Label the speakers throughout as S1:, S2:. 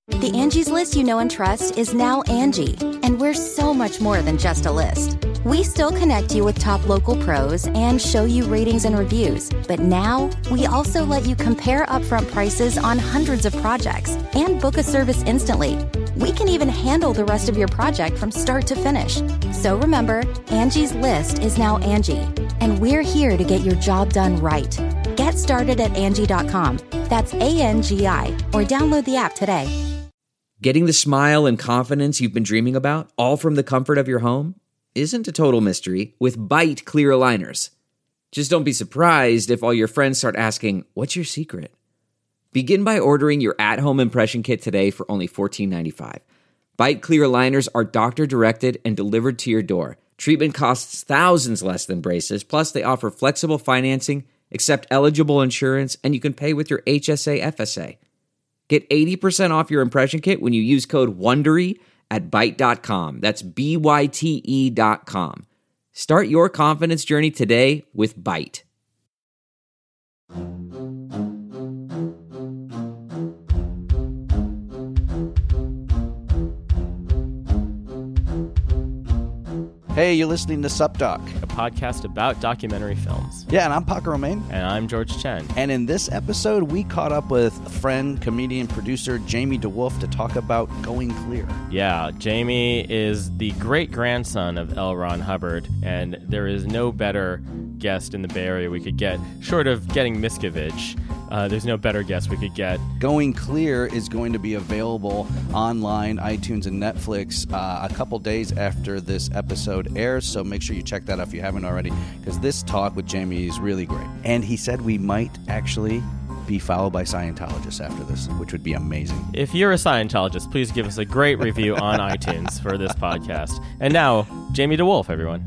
S1: The Angie's List you know and trust is now Angie, and we're so much more than just a list. We still connect you with top local pros and show you ratings and reviews, but now we also let you compare upfront prices on hundreds of projects and book a service instantly. We can even handle the rest of your project from start to finish. So remember, Angie's List is now Angie, and we're here to get your job done right. Get started at Angie.com. That's ANGI, or download the app today.
S2: Getting the smile and confidence you've been dreaming about, all from the comfort of your home, isn't a total mystery with Byte clear aligners. Just don't be surprised if all your friends start asking, "What's your secret?" Begin by ordering your at-home impression kit today for only $14.95. Byte clear aligners are doctor-directed and delivered to your door. Treatment costs thousands less than braces, plus they offer flexible financing, accept eligible insurance, and you can pay with your HSA FSA. Get 80% off your impression kit when you use code WONDERY at Byte.com. That's BYTE.com. Start your confidence journey today with Byte.
S3: Hey, you're listening to SupDoc,
S4: a podcast about documentary films.
S3: Yeah, and I'm Paco Romain.
S4: And I'm George Chen.
S3: And in this episode, we caught up with friend, comedian, producer Jamie DeWolf to talk about Going Clear.
S4: Yeah, Jamie is the great-grandson of L. Ron Hubbard, and there is no better guest in the Bay Area we could get, short of getting Miscavige. There's no better guest we could get.
S3: Going Clear is going to be available online, iTunes, and Netflix a couple days after this episode airs, so make sure you check that out if you haven't already, because this talk with Jamie is really great. And he said we might actually be followed by Scientologists after this, which would be amazing.
S4: If you're a Scientologist, please give us a great review on iTunes for this podcast. And now, Jamie DeWolf, everyone.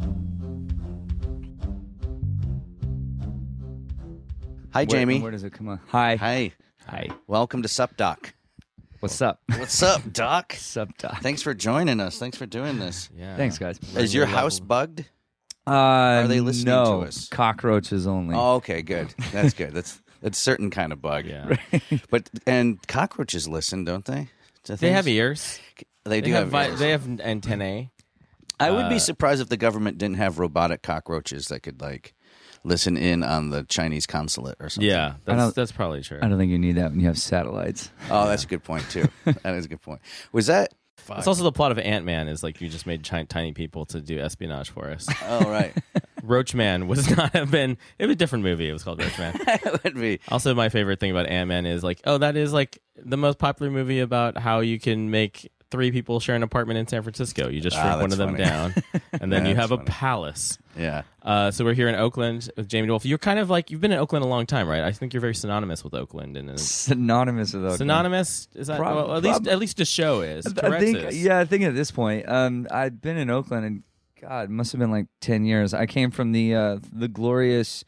S3: Hi, Jamie.
S5: Where does it come on? Hi.
S3: Hi. Welcome to SupDoc.
S5: What's up?
S3: What's up, Doc?
S5: Sup, Doc?
S3: Thanks for joining us. Thanks for doing this.
S4: Yeah.
S5: Thanks, guys.
S3: Is your house bugged? Are they listening
S5: no,
S3: to us?
S5: Cockroaches only.
S3: Oh, okay, good. That's good. That's a certain kind of bug.
S4: Yeah.
S3: And cockroaches listen, don't they?
S4: They have ears.
S3: They do have ears.
S4: They have antennae.
S3: I would be surprised if the government didn't have robotic cockroaches that could listen in on the Chinese consulate or something.
S4: Yeah, that's probably true.
S5: I don't think you need that when you have satellites.
S3: Oh, that's a good point too. That is a good point. Was that?
S4: It's also the plot of Ant-Man is like you just made tiny people to do espionage for us.
S3: Oh, right.
S4: Roachman would not have been. It was a different movie. It was called Roachman.
S3: It would be.
S4: Also, my favorite thing about Ant-Man is that is the most popular movie about how you can make 3 people share an apartment in San Francisco. You just shrink one of them down, and then you have a palace.
S3: Yeah.
S4: So we're here in Oakland with Jamie DeWolf. You're kind of you've been in Oakland a long time, right? I think you're very synonymous with Oakland.
S5: Synonymous with Oakland.
S4: Synonymous? Is that at least the show is?
S5: I think at this point, I've been in Oakland, and God, it must have been 10 years. I came from the glorious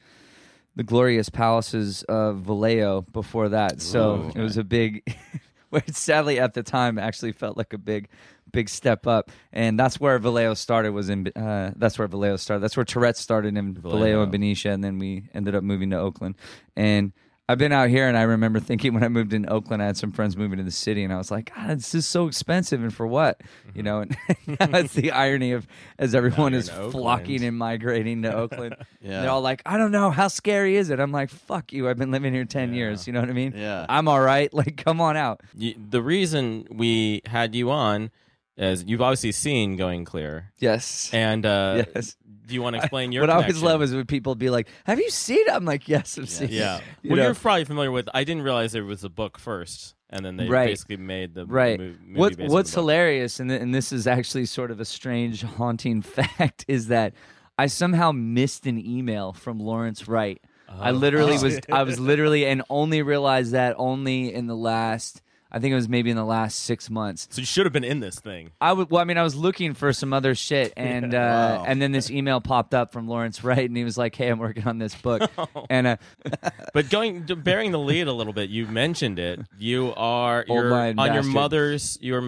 S5: palaces of Vallejo before that, so it was a big. Which sadly at the time actually felt like a big step up, and that's where Vallejo started. That's where Vallejo started. That's where Tourette's started in Vallejo and Benicia, and then we ended up moving to Oakland. And I've been out here, and I remember thinking when I moved in Oakland, I had some friends moving to the city, and I was like, God, this is so expensive, and for what? Mm-hmm. And that's the irony of as everyone is flocking and migrating to Oakland. Yeah. They're all like, I don't know, how scary is it? I'm like, fuck you, I've been living here 10 years, you know what I mean?
S3: Yeah.
S5: I'm all right, come on out.
S4: The reason we had you on is you've obviously seen Going Clear.
S5: Yes.
S4: And
S5: yes.
S4: Do you want to explain your
S5: What
S4: connection?
S5: I always love is when people be like, have you seen it? I'm like, yes, I've seen it.
S4: Yeah. You're probably familiar with, I didn't realize there was a book first, and then they basically made the movie
S5: What's hilarious, and this is actually sort of a strange, haunting fact, is that I somehow missed an email from Lawrence Wright. I was literally, and only realized that only in the last... I think it was maybe in the last 6 months.
S4: So you should have been in this thing.
S5: I was looking for some other shit, and and then this email popped up from Lawrence Wright, and he was like, "Hey, I'm working on this book." And
S4: but bearing the lead a little bit, you mentioned it. You're on your mother's. Your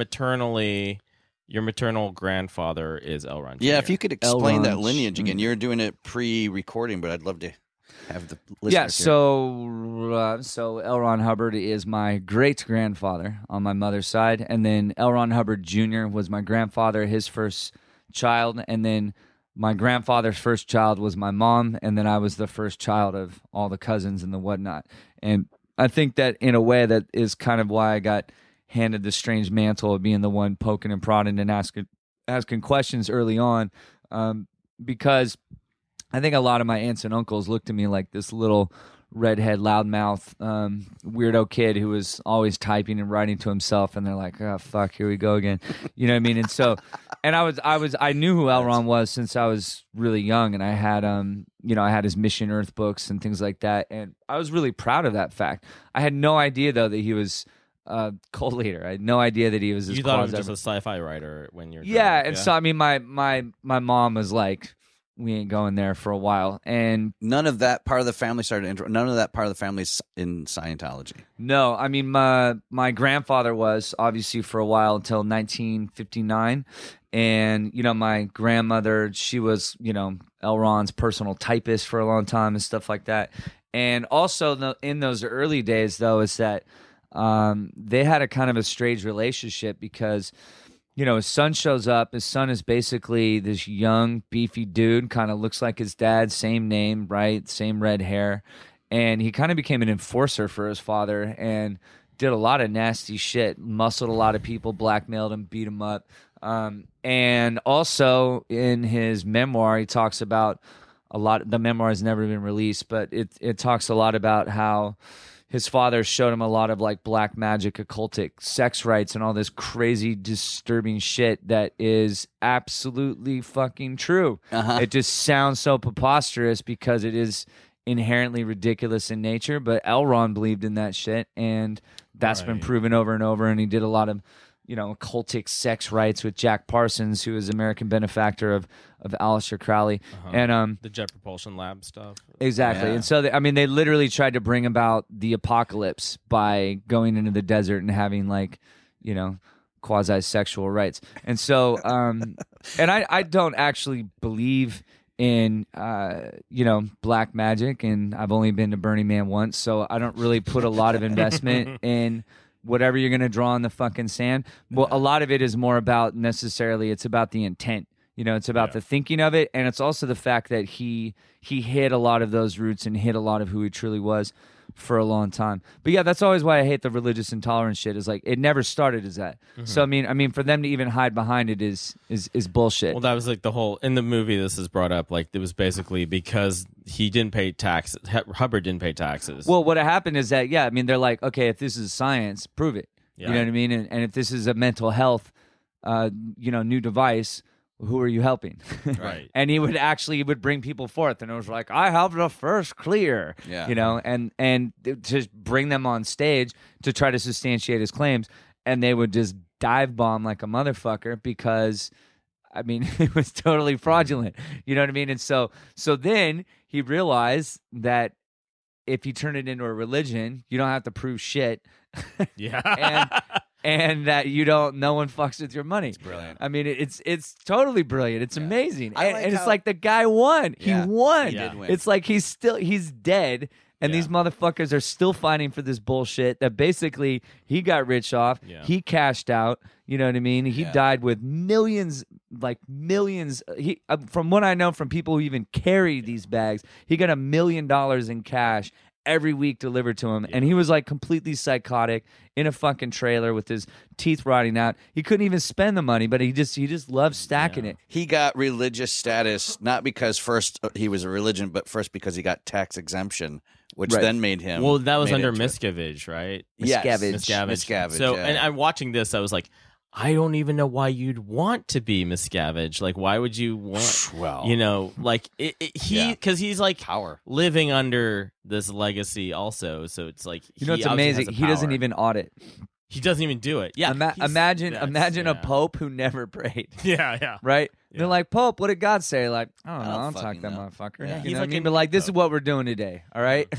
S4: maternal grandfather is L. Ron Jr.
S3: Yeah, if you could explain that lineage again. You're doing it pre-recording, but I'd love to have the listeners
S5: Yeah,
S3: hear.
S5: so L. Ron Hubbard is my great-grandfather on my mother's side, and then L. Ron Hubbard Jr. was my grandfather, his first child, and then my grandfather's first child was my mom, and then I was the first child of all the cousins and the whatnot. And I think that in a way that is kind of why I got handed the strange mantle of being the one poking and prodding and asking questions early on, because I think a lot of my aunts and uncles looked at me like this little redhead, loudmouth, weirdo kid who was always typing and writing to himself, and they're like, "Oh fuck, here we go again," you know what I mean? And so, and I knew who L. Ron was since I was really young, and I had I had his Mission Earth books and things like that, and I was really proud of that fact. I had no idea though that he was a cult leader. I had no idea that he was.
S4: You thought he was just a sci-fi writer when you're
S5: so I mean, my mom was like, we ain't going there for a while, and
S3: none of that part of the family none of that part of the family is in Scientology.
S5: No, I mean my grandfather was obviously for a while until 1959, and my grandmother, she was L. Ron's personal typist for a long time and stuff like that. And also in those early days though is that they had a kind of a strange relationship because his son shows up. His son is basically this young, beefy dude, kind of looks like his dad, same name, right? Same red hair. And he kind of became an enforcer for his father and did a lot of nasty shit, muscled a lot of people, blackmailed him, beat him up. And also in his memoir, he talks about the memoir has never been released, but it talks a lot about how his father showed him a lot of like black magic, occultic sex rites, and all this crazy, disturbing shit that is absolutely fucking true. It just sounds so preposterous because it is inherently ridiculous in nature. But L. Ron believed in that shit, and that's been proven over and over. And he did a lot of occultic sex rites with Jack Parsons, who is American benefactor of Aleister Crowley, and
S4: the Jet Propulsion Lab stuff.
S5: Exactly.
S3: Yeah.
S5: And so they literally tried to bring about the apocalypse by going into the desert and having quasi-sexual rites. And so and I don't actually believe in black magic, and I've only been to Burning Man once, so I don't really put a lot of investment in whatever you're going to draw in the fucking sand. Well, a lot of it is more about it's about the intent. It's about the thinking of it, and it's also the fact that he hit a lot of those roots and hit a lot of who he truly was for a long time. But yeah, that's always why I hate the religious intolerance shit. Is like it never started as that. So I mean, for them to even hide behind it is bullshit.
S4: Well, that was like the whole in the movie. This is brought up. Like it was basically because he didn't pay taxes. Hubbard didn't pay taxes.
S5: Well, what happened is that they're like, okay, if this is science, prove it.
S4: Yeah.
S5: You know what I mean? And if this is a mental health, new device, who are you helping?
S4: Right.
S5: And he would bring people forth, and it was like, I have the first clear.
S3: Yeah.
S5: And to bring them on stage to try to substantiate his claims, and they would just dive bomb like a motherfucker because it was totally fraudulent. You know what I mean? And so then he realized that if you turn it into a religion, you don't have to prove shit.
S4: Yeah.
S5: And that no one fucks with your money. It's
S3: brilliant.
S5: It's totally brilliant. It's amazing. And it's
S3: how-
S5: like the guy won.
S3: Yeah,
S5: he won.
S3: he did win.
S5: It's like he's dead. And these motherfuckers are still fighting for this bullshit that basically he got rich off.
S4: Yeah.
S5: He cashed out. You know what I mean? He died with millions. He, from what I know from people who even carry these bags, he got $1 million in cash every week delivered to him, and he was like completely psychotic in a fucking trailer with his teeth rotting out. He couldn't even spend the money, but he just loved stacking it.
S3: He got religious status not because first he was a religion, but first because he got tax exemption, which then made him.
S4: Well, that was
S3: made
S4: under
S3: into-
S4: Miscavige, right?
S3: Yes,
S4: Miscavige. So, and I'm watching this, I was like, I don't even know why you'd want to be Miscavige. Like, why would you want?
S3: Well,
S4: like because he's like
S3: power
S4: living under this legacy also. So it's like
S5: It's amazing. He doesn't even audit.
S4: He doesn't even do it. Yeah.
S5: Imagine a pope who never prayed.
S4: Yeah.
S5: Right?
S4: Yeah.
S5: They're like, Pope, what did God say? Like, I don't know.
S3: I don't
S5: I'll talk
S3: fucking
S5: that
S3: know.
S5: motherfucker.
S3: Yeah.
S5: You
S4: He's
S5: know what
S4: like
S5: I mean?
S4: an
S5: But like, this is
S4: pope.
S5: what we're doing today. All right?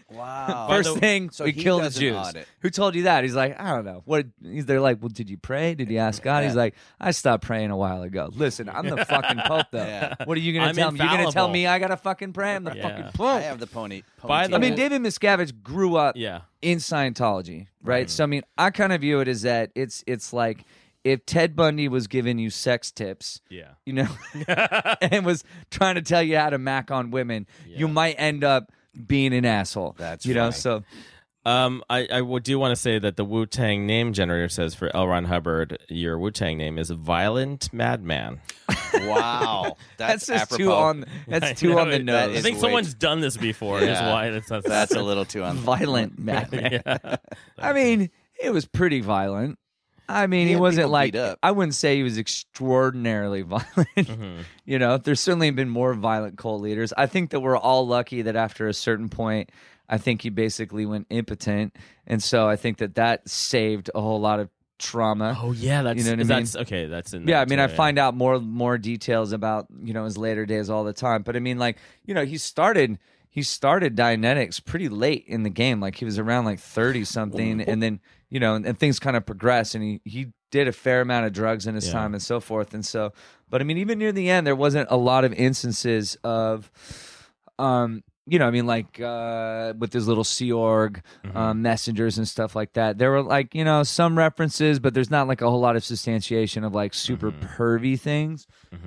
S3: Wow.
S5: First thing,
S3: So
S5: we
S3: he
S5: kill the
S3: does an
S5: Jews.
S3: audit.
S5: Who told you that? He's like, I don't know. They're like, well, did you pray? Did you ask God? He's like, I stopped praying a while ago. Listen, I'm the fucking Pope, though.
S3: Yeah.
S5: What are you going to
S4: I'm
S5: tell me? You're going to tell
S4: infallible.
S5: me I got to fucking pray? I'm the
S4: Yeah.
S5: fucking
S3: I
S5: Pope.
S3: have the pony.
S4: By the
S5: I mean,
S4: way-
S5: David Miscavige grew up
S4: Yeah.
S5: in Scientology, right? So, I mean, I kind of view it as that it's like if Ted Bundy was giving you sex tips,
S4: Yeah.
S5: you know, and was trying to tell you how to mac on women, you might end up being an asshole.
S3: That's
S5: you know,
S3: right.
S5: so
S4: I do want to say that the Wu-Tang name generator says for L. Ron Hubbard, your Wu-Tang name is Violent Madman.
S3: Wow.
S5: that's just
S3: apropos.
S5: too on. That's too on the
S3: That
S5: nose.
S4: I think
S3: way
S4: someone's done this before. Is
S3: Yeah.
S4: why
S3: That's a little too on.
S5: Violent madman. I mean, it was pretty violent. I mean,
S3: He
S5: he
S3: had
S5: wasn't
S3: people
S5: like
S3: beat up.
S5: I wouldn't say he was extraordinarily violent. You know, there's certainly been more violent cult leaders. I think that we're all lucky that after a certain point, I think he basically went impotent, and so I think that saved a whole lot of trauma.
S4: Oh yeah, that's
S5: You know what I mean?
S4: that's okay. That's in
S5: Yeah,
S4: there
S5: I mean,
S4: too,
S5: I find out more details about his later days all the time. But I mean, like he started Dianetics pretty late in the game. Like he was around like 30 something, and then and things kind of progressed, and he did a fair amount of drugs in his time and so forth. And so, but I mean, even near the end, there wasn't a lot of instances of with his little Sea Org messengers and stuff like that. There were like, some references, but there's not like a whole lot of substantiation of like super pervy things.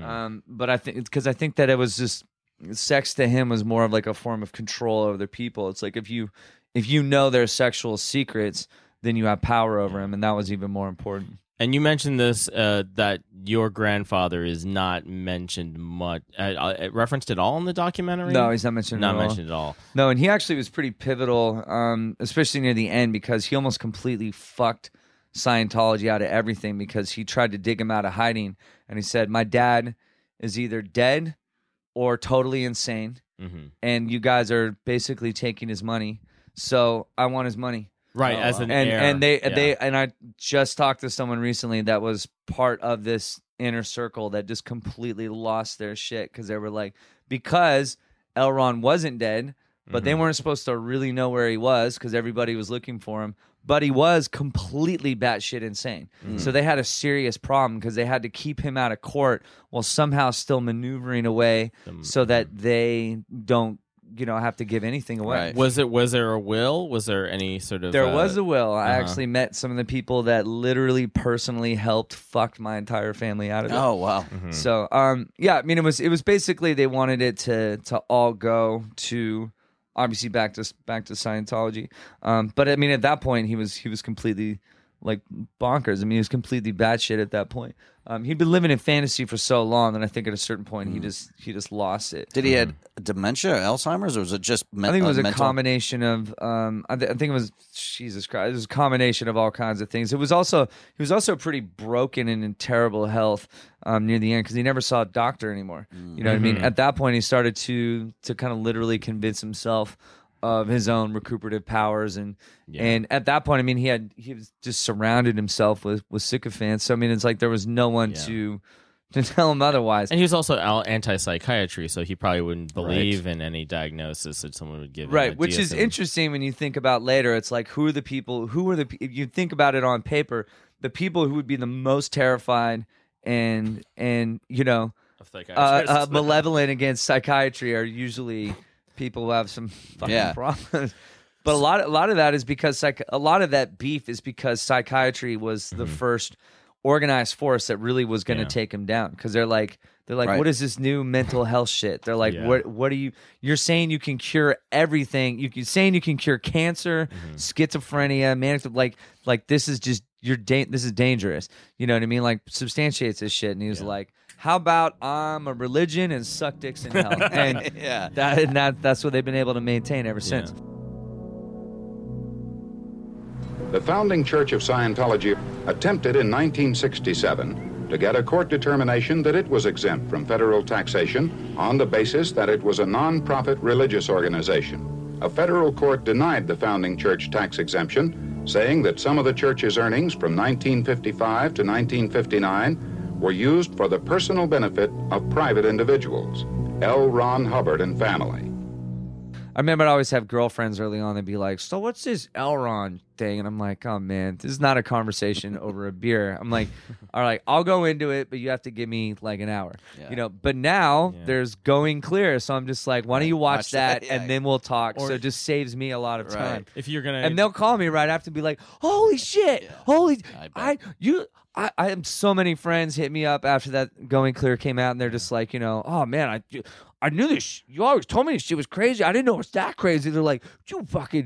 S5: But I think that it was just sex to him was more of like a form of control over the people. It's like if you know their sexual secrets, then you have power over them, and that was even more important.
S4: And you mentioned this that your grandfather is not mentioned much, referenced at all in the documentary.
S5: No, he's not mentioned.
S4: Not
S5: at all.
S4: mentioned at all.
S5: No, and he actually was pretty pivotal, especially near the end, because he almost completely fucked Scientology out of everything because he tried to dig him out of hiding, and he said, "My dad is either dead or totally insane, and you guys are basically taking his money, so I want his money."
S4: Right, as an heir.
S5: And I just talked to someone recently that was part of this inner circle that just completely lost their shit because they were like, because L. Ron wasn't dead, but they weren't supposed to really know where he was because everybody was looking for him. But he was completely batshit insane. So they had a serious problem because they had to keep him out of court while somehow still maneuvering away so that they don't have to give anything away.
S3: Right.
S4: Was there a will? Was there any sort of?
S5: There was a will. I actually met some of the people that literally personally helped fuck my entire family out of it.
S3: Oh wow.
S5: So, yeah, I mean, it was basically they wanted it to all go to obviously back to Scientology. But I mean, at that point, he was completely like bonkers. I mean, he was completely batshit at that point. He'd been living in fantasy for so long, and I think at a certain point he just lost it.
S3: Did he had dementia, Alzheimer's, or was it just?
S5: I think it was a
S3: mental?
S5: combination of. I think it was Jesus Christ. It was a combination of all kinds of things. He was also pretty broken and in terrible health near the end because he never saw a doctor anymore. You know what I mean? At that point, he started to kind of literally convince himself of his own recuperative powers, and at that point, I mean, he was just surrounded himself with sycophants. So I mean, it's like there was no one to tell him otherwise.
S4: And he was also anti-psychiatry, so he probably wouldn't believe in any diagnosis that someone would give him.
S5: Right, which is interesting when you think about later. It's like who are the people? If you think about it on paper, the people who would be the most terrified and
S4: of psychiatrists.
S5: malevolent against psychiatry are usually people who have some fucking problems. But a lot of that is because a lot of that beef is because psychiatry was the first organized force that really was going to take him down. Because they're like,
S3: Right.
S5: what is this new mental health shit? They're like, what are you're saying you can cure everything? You're saying you can cure cancer, schizophrenia, manic, like this is just this is dangerous. You know what I mean? Like substantiates this shit. And he was like, how about I'm a religion and suck dicks in hell? And that's what they've been able to maintain ever since.
S6: The founding Church of Scientology attempted in 1967 to get a court determination that it was exempt from federal taxation on the basis that it was a non-profit religious organization. A federal court denied the founding church tax exemption, saying that some of the church's earnings from 1955 to 1959 were used for the personal benefit of private individuals, L. Ron Hubbard and family.
S5: I remember I'd always have girlfriends early on. They'd be like, "So what's this Elron thing?" And I'm like, "Oh man, this is not a conversation over a beer." I'm like, "All right, I'll go into it, but you have to give me like an hour."
S3: Yeah.
S5: You know. But now there's Going Clear, so I'm just like, "Why don't you watch that
S3: yeah.
S5: and then we'll talk?"
S4: Or-
S5: so it just saves me a lot of time.
S3: Right.
S4: If you're gonna,
S5: And they'll call me right after and be like, "Holy shit! Holy,
S3: I bet.
S5: I have so many friends hit me up after that Going Clear came out, and they're just like, oh man, I knew this. You always told me this shit was crazy. I didn't know it was that crazy." They're like, "You fucking,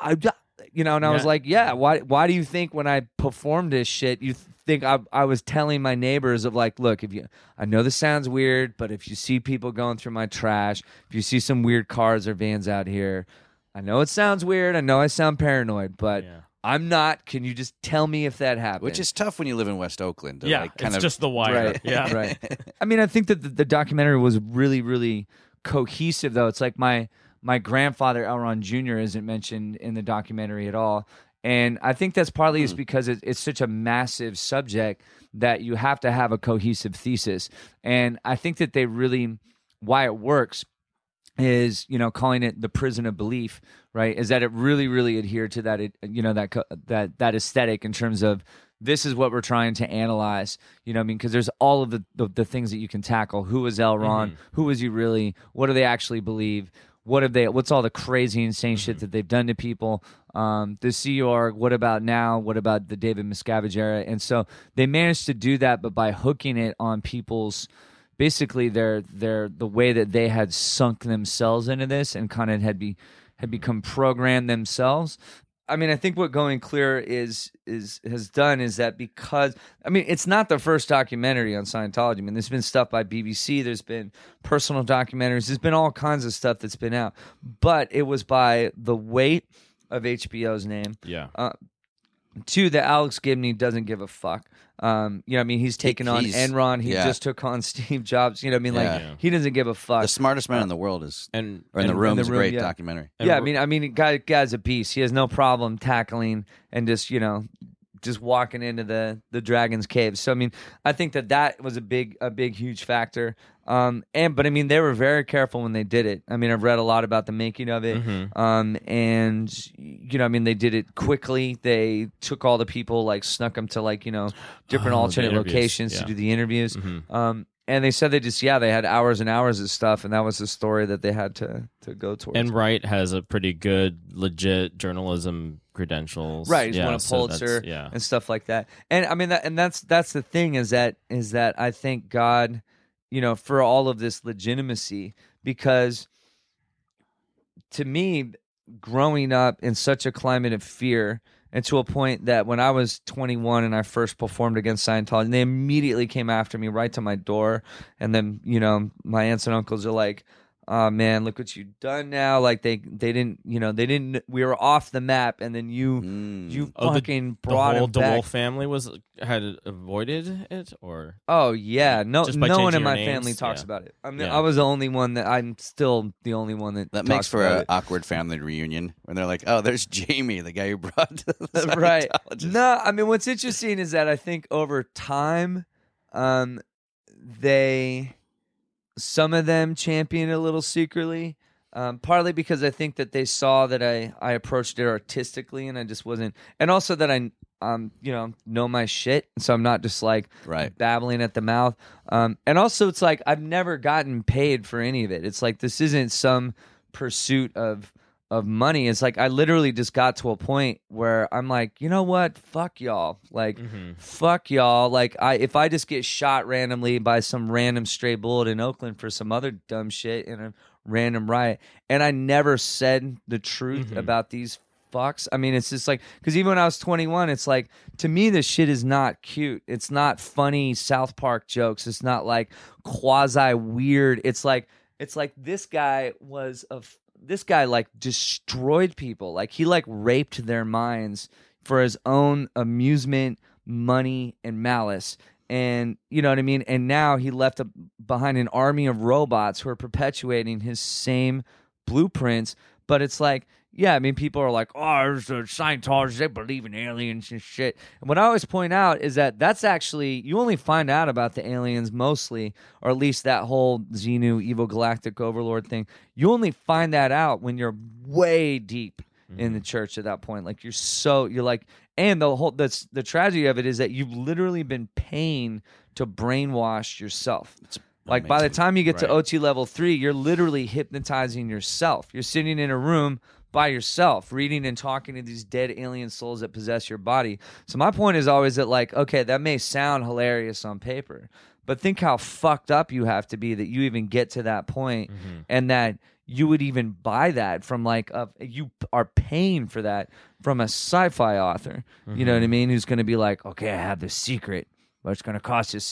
S5: and I was like, yeah. Why do you think when I performed this shit, you think I was telling my neighbors of like, look, I know this sounds weird, but if you see people going through my trash, if you see some weird cars or vans out here, I know it sounds weird. I know I sound paranoid, but."
S4: Yeah.
S5: I'm not. Can you just tell me if that happened?
S3: Which is tough when you live in West Oakland. To
S4: yeah,
S3: like kind
S4: it's
S3: of,
S4: just the wire.
S5: right.
S4: Yeah,
S5: right. I mean, I think that the documentary was really, really cohesive, though. It's like my grandfather Elron Jr. isn't mentioned in the documentary at all, and I think that's partly is because it's such a massive subject that you have to have a cohesive thesis, and I think that they really why it works is calling it the prison of belief, right? Is that it really, really adhered to that that aesthetic in terms of this is what we're trying to analyze, what I mean? Because there's all of the things that you can tackle. Who was L. Ron? Who was he really? What do they actually believe? What's all the crazy, insane shit that they've done to people? The Sea Org, what about now? What about the David Miscavige era? And so they managed to do that, but by hooking it on people's basically the way that they had sunk themselves into this and kind of had become programmed themselves. I mean, I think what Going Clear has done is that because it's not the first documentary on Scientology. I mean, there's been stuff by BBC, there's been personal documentaries, there's been all kinds of stuff that's been out, but it was by the weight of HBO's name.
S4: Yeah.
S5: Two, that Alex Gibney doesn't give a fuck. He's taken on Enron. He just took on Steve Jobs. He doesn't give a fuck.
S3: The Smartest Man in the World is,
S4: or
S3: in the Room is a great documentary.
S5: Guy's a beast. He has no problem tackling and just walking into the dragon's cave. So I think that was a big huge factor. But they were very careful when they did it. I've read a lot about the making of it. They did it quickly. They took all the people, snuck them to different alternate locations to do the interviews. And they said they had hours and hours of stuff, and that was the story that they had to go towards.
S4: And Wright has a pretty good, legit journalism credentials.
S5: Right, he's won a Pulitzer and stuff like that. And that's the thing is that I thank God, for all of this legitimacy, because to me, growing up in such a climate of fear, and to a point that when I was 21 and I first performed against Scientology, they immediately came after me right to my door. And then, my aunts and uncles are like, "Oh man, look what you've done now." Like they didn't, we were off the map, and then you fucking brought him back.
S4: The whole family had avoided it, or
S5: oh yeah, no one in my family
S4: names?
S5: talks about it. I was the only one I'm still the only one that
S3: makes for an
S5: it.
S3: awkward family reunion when they're like, "Oh, there's Jamie, the guy who brought the
S5: right."
S3: Scientologist."
S5: No, what's interesting is that I think over time, some of them champion it a little secretly, partly because I think that they saw that I approached it artistically, and I just wasn't, and also that I know my shit, so I'm not just babbling at the mouth. And also it's like I've never gotten paid for any of it. It's like this isn't some pursuit of money. It's like I literally just got to a point where I'm like, you know what? Fuck y'all. Fuck y'all. If I just get shot randomly by some random stray bullet in Oakland for some other dumb shit in a random riot, and I never said the truth about these fucks. It's just like, because even when I was 21, it's like, to me, this shit is not cute. It's not funny South Park jokes. It's not quasi weird. It's like this guy destroyed people. He raped their minds for his own amusement, money, and malice. And you know what I mean? And now he left behind an army of robots who are perpetuating his same blueprints. But it's like, yeah, I mean, people are like, oh, there's Scientologists, they believe in aliens and shit. And what I always point out is that that's actually, you only find out about the aliens mostly, or at least that whole Xenu evil galactic overlord thing. You only find that out when you're way deep in the church at that point. Like you're like, and the tragedy of it is that you've literally been paying to brainwash yourself. Like by the time you get to OT level 3, you're literally hypnotizing yourself. You're sitting in a room by yourself, reading and talking to these dead alien souls that possess your body. So my point is always that, like, okay, that may sound hilarious on paper, but think how fucked up you have to be that you even get to that point, and that you would even buy that from like you are paying for that from a sci-fi author. You know what I mean? Who's going to be like, okay, I have this secret, but it's going to cost you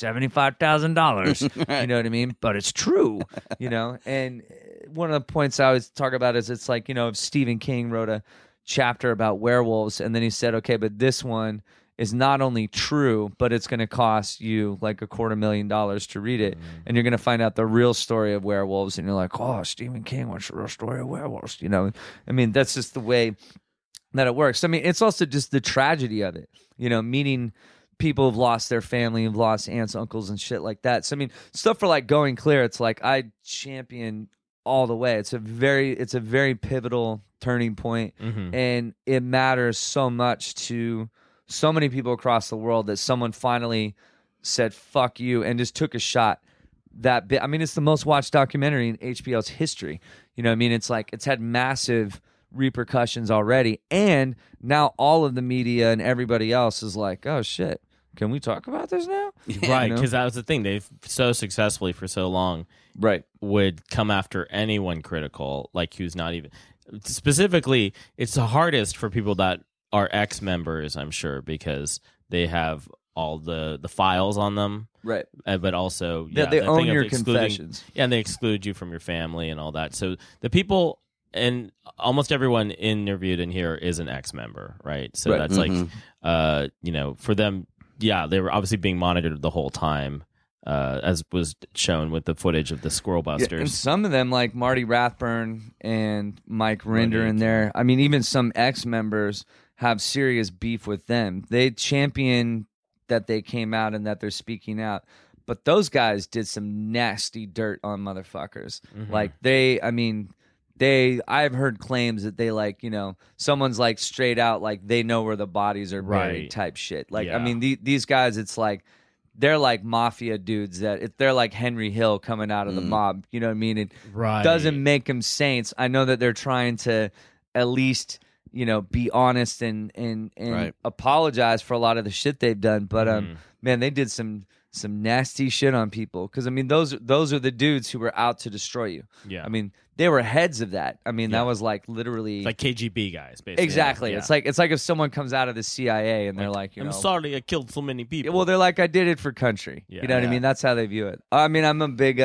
S5: $75,000. You know what I mean? But it's true, you know? And one of the points I always talk about is it's like, you know, if Stephen King wrote a chapter about werewolves and then he said, okay, but this one is not only true, but it's going to cost you like $250,000 to read it. And you're going to find out the real story of werewolves. And you're like, oh, Stephen King, what's the real story of werewolves? You know, I mean, that's just the way that it works. I mean, it's also just the tragedy of it, you know, meeting people have lost their family, have lost aunts, uncles, and shit like that. So I mean, stuff for like Going Clear, it's like I champion all the way. It's a very pivotal turning point, and it matters so much to so many people across the world that someone finally said "fuck you" and just took a shot. That bit. I mean, it's the most watched documentary in HBO's history. You know what I mean? It's like it's had massive repercussions already, and now all of the media and everybody else is like, oh shit, can we talk about this now?
S4: Right, because that was the thing. They've so successfully for so long would come after anyone critical, like who's not even specifically. It's the hardest for people that are ex-members, I'm sure, because they have all the files on them,
S5: right?
S4: But also
S5: they own your confessions,
S4: and they exclude you from your family and all that. So the people, and almost everyone interviewed in here is an ex-member, right? So that's like, you know, for them, yeah, they were obviously being monitored the whole time, as was shown with the footage of the Squirrel Busters.
S5: Yeah, and some of them, like Marty Rathburn and Mike Rinder in there, I mean, even some ex-members have serious beef with them. They champion that they came out and that they're speaking out. But those guys did some nasty dirt on motherfuckers. Like I've heard claims that they, like, you know, someone's like straight out, like they know where the bodies are buried type shit. Like, I mean, these guys, it's like, they're like mafia dudes they're like Henry Hill coming out of the mob. You know what I mean? It doesn't make them saints. I know that they're trying to at least, you know, be honest and apologize for a lot of the shit they've done. But man, they did some nasty shit on people. Because I mean, those are the dudes who were out to destroy you. Yeah, I mean, they were heads of that. I mean, that was like literally
S4: it's like KGB guys, basically.
S5: Exactly.
S4: Yeah.
S5: It's like if someone comes out of the CIA and they're like, you know,
S4: I'm sorry I killed so many people.
S5: Well, they're like, I did it for country. Yeah. You know what I mean? That's how they view it. I mean, I'm a big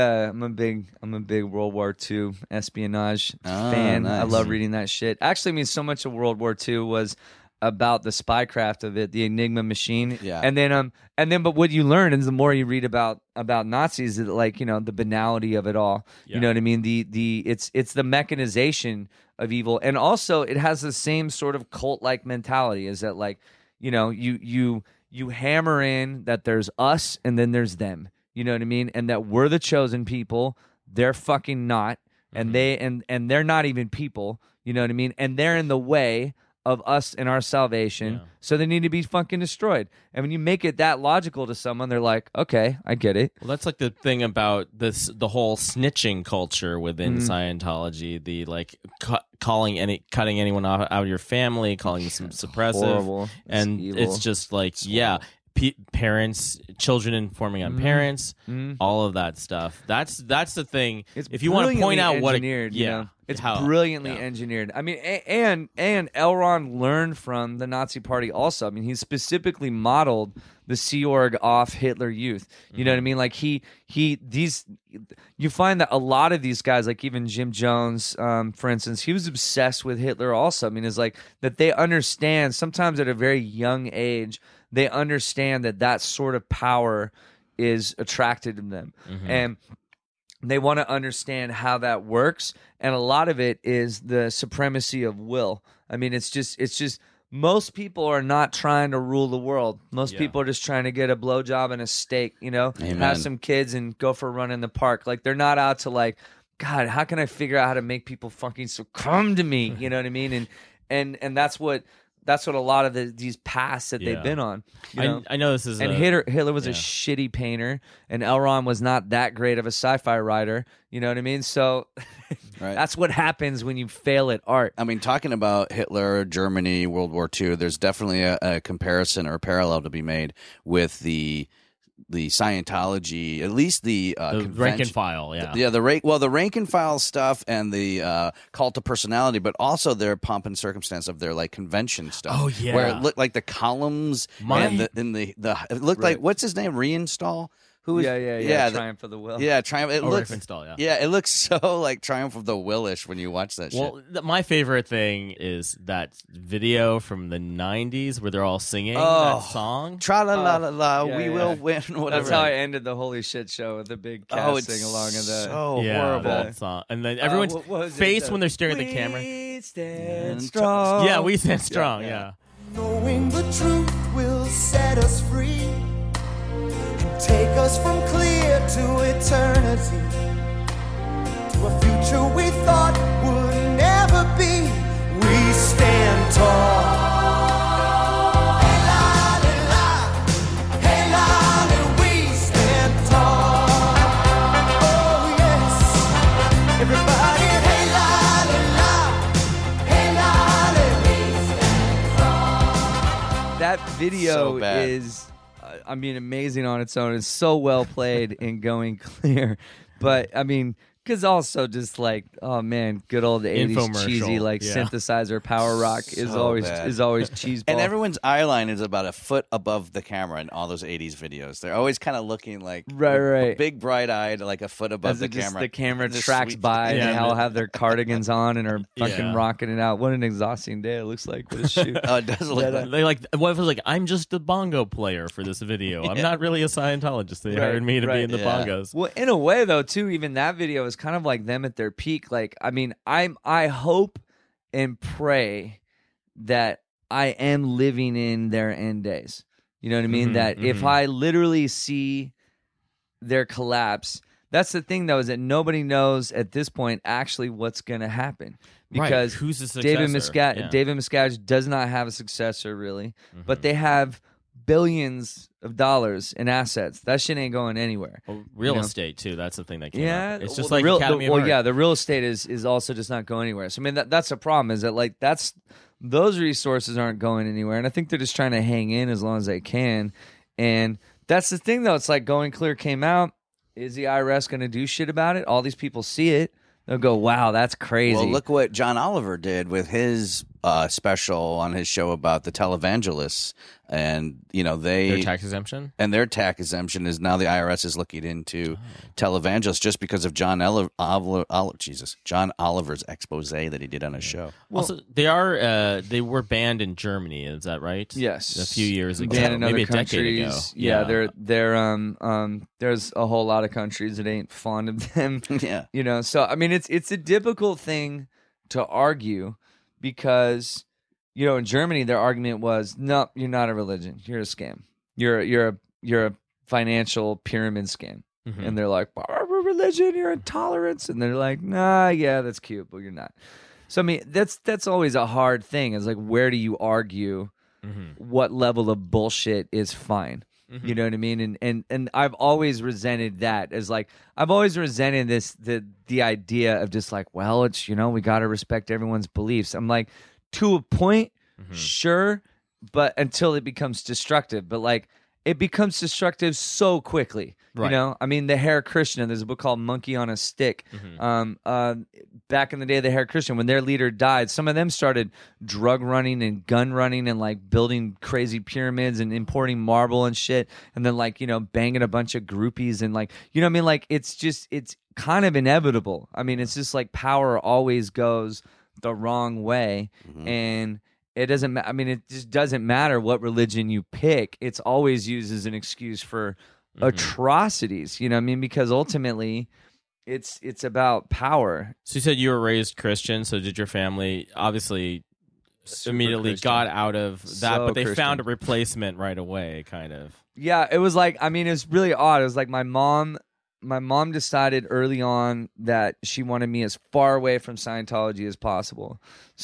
S5: World War II espionage fan. Nice. I love reading that shit. Actually, I mean, so much of World War II was about the spycraft of it, the Enigma machine. Yeah. And then but what you learn is the more you read about Nazis, is like, you know, the banality of it all. Yeah. You know what I mean? It's the mechanization of evil. And also it has the same sort of cult-like mentality, is that, like, you know, you hammer in that there's us and then there's them. You know what I mean? And that we're the chosen people. They're fucking not. And and they're not even people. You know what I mean? And they're in the way of us and our salvation, so they need to be fucking destroyed. And when you make it that logical to someone, they're like, okay, I get it.
S4: Well, that's like the thing about the whole snitching culture within Scientology, the like cutting anyone out of your family, calling them suppressive.
S5: Horrible.
S4: And it's just like, parents, children informing on parents, all of that stuff. That's the thing. If you want to point out what
S5: it's brilliantly engineered. I mean, and L. Ron learned from the Nazi Party also. I mean, he specifically modeled the Sea Org off Hitler Youth. You know what I mean? Like you find that a lot of these guys, like even Jim Jones, for instance, he was obsessed with Hitler also. I mean, it's like that they understand sometimes at a very young age, they understand that sort of power is attracted to them. And They want to understand how that works, and a lot of it is the supremacy of will. I mean, it's just most people are not trying to rule the world. Most people are just trying to get a blowjob and a steak,
S3: Amen.
S5: have some kids and go for a run in the park. Like, they're not out to like, God, how can I figure out how to make people fucking succumb to me? You know what I mean? And that's what a lot of these paths that they've been on.
S4: I know this is.
S5: And Hitler was a shitty painter, and L. Ron was not that great of a sci-fi writer. You know what I mean? So that's what happens when you fail at art.
S3: I mean, talking about Hitler, Germany, World War II, there's definitely a comparison or a parallel to be made with the Scientology, at least the
S4: rank and file,
S3: the rank and file stuff and the cult of personality, but also their pomp and circumstance of their like convention stuff.
S4: Oh yeah,
S3: where it looked like the columns and it looked like what's his name, Riefenstahl.
S5: Triumph of the Will.
S3: Yeah, Triumph. It looks,
S4: Riefenstahl,
S3: it looks so like Triumph of the Willish when you watch that shit.
S4: Well, my favorite thing is that video from the 90s where they're all singing that song.
S3: Tra-la-la-la-la, we will win, whatever.
S5: That's how I ended the Holy Shit show with the big cast sing-along of that.
S3: So horrible.
S4: That song. And then everyone's face when they're staring at the camera.
S5: We stand strong.
S4: Yeah, we stand strong, yeah.
S7: Knowing the truth will set us free. Take us from clear to eternity, to a future we thought would never be. We stand tall. Hey, la, hey, la, we stand tall. Oh, yes. Everybody, hey, la, we stand tall.
S5: That video
S3: So bad.
S5: is... I mean, amazing on its own. It's so well played in Going Clear. But, I mean, because also just like, oh, man, good old 80s
S4: Infomercial,
S5: cheesy, like, synthesizer power rock is always cheese ball.
S3: And everyone's eye line is about a foot above the camera in all those 80s videos. They're always kind of looking like
S5: Right.
S3: big, bright-eyed, like a foot above the camera.
S5: The camera
S3: Just
S5: tracks
S3: sweep-
S5: by, and
S4: Yeah.
S5: they all have their cardigans on and are fucking
S4: Yeah.
S5: rocking it out. What an exhausting day it looks like with a shoot.
S3: Oh, it does look like
S4: They like what if it was like, I'm just a bongo player for this video. I'm not really a Scientologist. They hired me to be in the bongos.
S5: Well, in a way, though, too, even that video is kind of like them at their peak. Like, I mean, I hope and pray that I am living in their end days. You know what I mean? That if I literally see their collapse, that's the thing, though, is that nobody knows at this point actually what's going to happen. Because
S4: Who's the successor?
S5: David Miscavige does not have a successor, really. But they have billions of dollars in assets. That shit ain't going anywhere.
S4: Well, real estate too. That's the thing that came
S5: Yeah,
S4: up. It's just
S5: well,
S4: like Academy of Art.
S5: the real estate is also just not going anywhere. So I mean, that's a problem. Is that like those resources aren't going anywhere, and I think they're just trying to hang in as long as they can. And that's the thing, though. It's like Going Clear came out. Is the IRS going to do shit about it? All these people see it. They'll go, "Wow, that's crazy."
S3: Well, look what John Oliver did with his special on his show about the televangelists, and
S4: Their tax exemption.
S3: And their tax exemption is now the IRS is looking into televangelists just because of John Oliver's expose that he did on his show.
S4: Also, they were banned in Germany. Is that right?
S5: Yes,
S4: a few years ago,
S5: banned in
S4: maybe
S5: other
S4: a decade ago.
S5: countries. Yeah, there's a whole lot of countries that ain't fond of them.
S3: Yeah.
S5: So I mean, it's a difficult thing to argue because in Germany their argument was, no, you're not a religion, you're a scam, you're a financial pyramid scam. And they're like, we're a religion, you're intolerance, and they're like, nah, yeah, that's cute, but you're not. So I mean, that's always a hard thing. It's like, where do you argue what level of bullshit is fine? You know what I mean? And I've always resented that as like, I've always resented the idea of just like, well, it's, we got to respect everyone's beliefs. I'm like, to a point, sure, but until it becomes destructive. But like, it becomes destructive so quickly.
S4: Right.
S5: I mean, the Hare Krishna, there's a book called Monkey on a Stick. Back in the day of the Hare Krishna, when their leader died, some of them started drug running and gun running and like building crazy pyramids and importing marble and shit. And then like, banging a bunch of groupies and like, what I mean? Like, it's kind of inevitable. I mean, it's just like power always goes the wrong way. And it doesn't I mean, it just doesn't matter what religion you pick. It's always used as an excuse for atrocities, what I mean? Because ultimately, it's about power.
S4: So you said you were raised Christian. So did your family obviously immediately
S5: Christian.
S4: got out of that,
S5: So
S4: but they
S5: Christian.
S4: found a replacement right away, kind of.
S5: Yeah, it was like, I mean, it was really odd. It was like my mom decided early on that she wanted me as far away from Scientology as possible.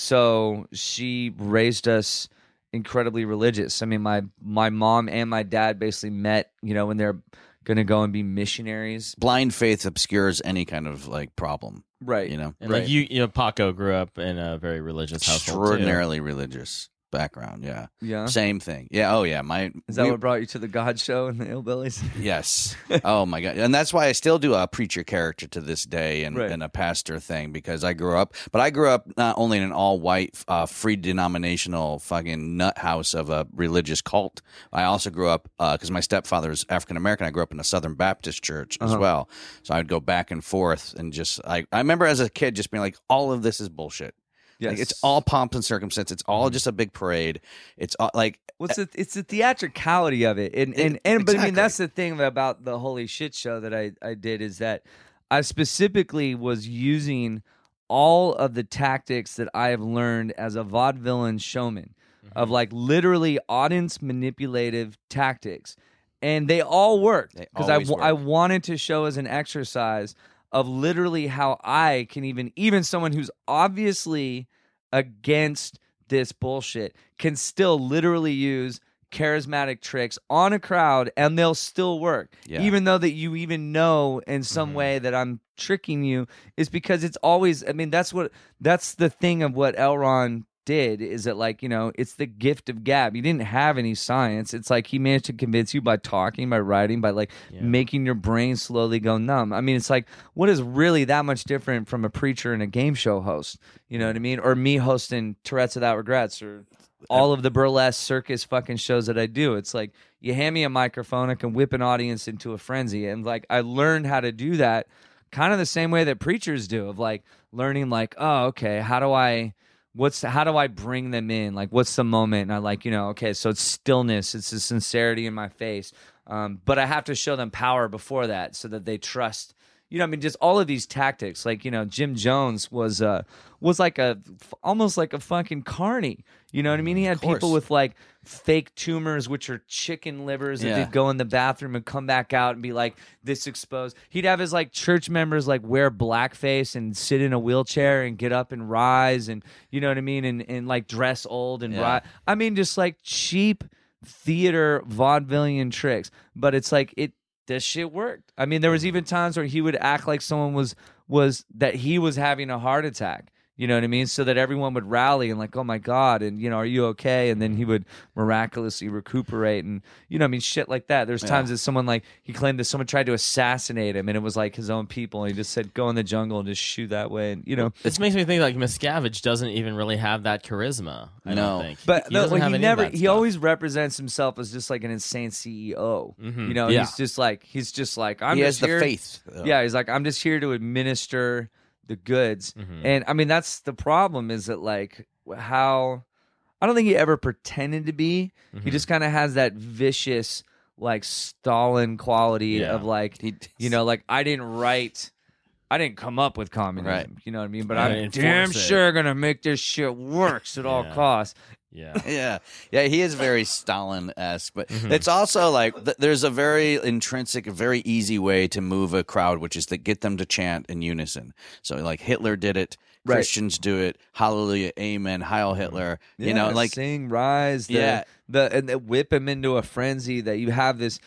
S5: So she raised us incredibly religious. I mean, my mom and my dad basically met, when they're going to go and be missionaries.
S3: Blind faith obscures any kind of like problem.
S5: Right.
S3: You know,
S4: And like Paco grew up in a very religious household.
S3: extraordinarily religious background. Yeah.
S5: Yeah.
S3: Same thing. Yeah. Oh yeah.
S5: Is that what brought you to the God Show and the Hillbillies?
S3: Yes. Oh my God. And that's why I still do a preacher character to this day and,
S5: Right.
S3: and a pastor thing, because I grew up not only in an all white, free denominational fucking nut house of a religious cult. I also grew up, because my stepfather is African American. I grew up in a Southern Baptist church as well. So I would go back and forth and just, I remember as a kid just being like, all of this is bullshit.
S5: Yes.
S3: Like, it's all pomp and circumstance. It's all just a big parade. It's all, like,
S5: It's the theatricality of it, but I mean
S3: Exactly.
S5: that's the thing about the Holy Shit Show that I did, is that I specifically was using all of the tactics that I have learned as a vaudevillain showman, of like literally audience manipulative tactics, and they all worked
S3: They
S5: because
S3: always
S5: I
S3: work.
S5: wanted to show as an exercise of literally how I can even someone who's obviously against this bullshit can still literally use charismatic tricks on a crowd and they'll still work.
S3: Yeah.
S5: Even though that you even know in some way that I'm tricking you, is because it's always, I mean, that's the thing of what L. Ron did, is that like, it's the gift of gab. He didn't have any science. It's like he managed to convince you by talking, by writing, by like making your brain slowly go numb. I mean, it's like, what is really that much different from a preacher and a game show host? You know what I mean? Or me hosting Tourette's Without Regrets, or all of the burlesque circus fucking shows that I do. It's like, you hand me a microphone, I can whip an audience into a frenzy. And like, I learned how to do that kind of the same way that preachers do, of like learning like, oh, okay, how do I bring them in? Like, what's the moment? And I like, okay, so it's stillness, it's the sincerity in my face. But I have to show them power before that so that they trust. Just all of these tactics. Like, Jim Jones was like almost like a fucking carny. You know what I mean? He had people with like fake tumors, which are chicken livers, that they'd go in the bathroom and come back out and be like this exposed. He'd have his like church members like wear blackface and sit in a wheelchair and get up and rise, and you know what I mean? And like dress old and rise. I mean, just like cheap theater vaudevillian tricks. But it's like this shit worked. I mean, there was even times where he would act like someone was that he was having a heart attack. You know what I mean? So that everyone would rally and like, oh my God, and are you okay? And then he would miraculously recuperate, and shit like that. There's times that someone like, he claimed that someone tried to assassinate him, and it was like his own people, and he just said, go in the jungle and just shoot that way, and
S4: This makes me think like Miscavige doesn't even really have that charisma. I don't think.
S5: But
S4: he doesn't have any of that
S5: he
S4: stuff.
S5: always represents himself as just like an insane CEO.
S4: Yeah.
S5: He's just like I'm
S3: he
S5: just
S3: has the
S5: here.
S3: faith. though.
S5: Yeah, he's like, I'm just here to administer the goods. And I mean, that's the problem, is that like how I don't think he ever pretended to be. He just kind of has that vicious like Stalin quality of like, like I didn't come up with communism.
S3: Right.
S5: You know what I mean? But
S4: I
S5: I'm
S4: enforce
S5: damn
S4: it.
S5: sure gonna make this shit works at all costs.
S4: Yeah.
S3: Yeah, he is very Stalin-esque, but it's also like there's a very intrinsic, very easy way to move a crowd, which is to get them to chant in unison. So like Hitler did it,
S5: Right.
S3: Christians do it, hallelujah, amen, Heil Hitler. Like
S5: sing, rise, and they whip him into a frenzy. That you have this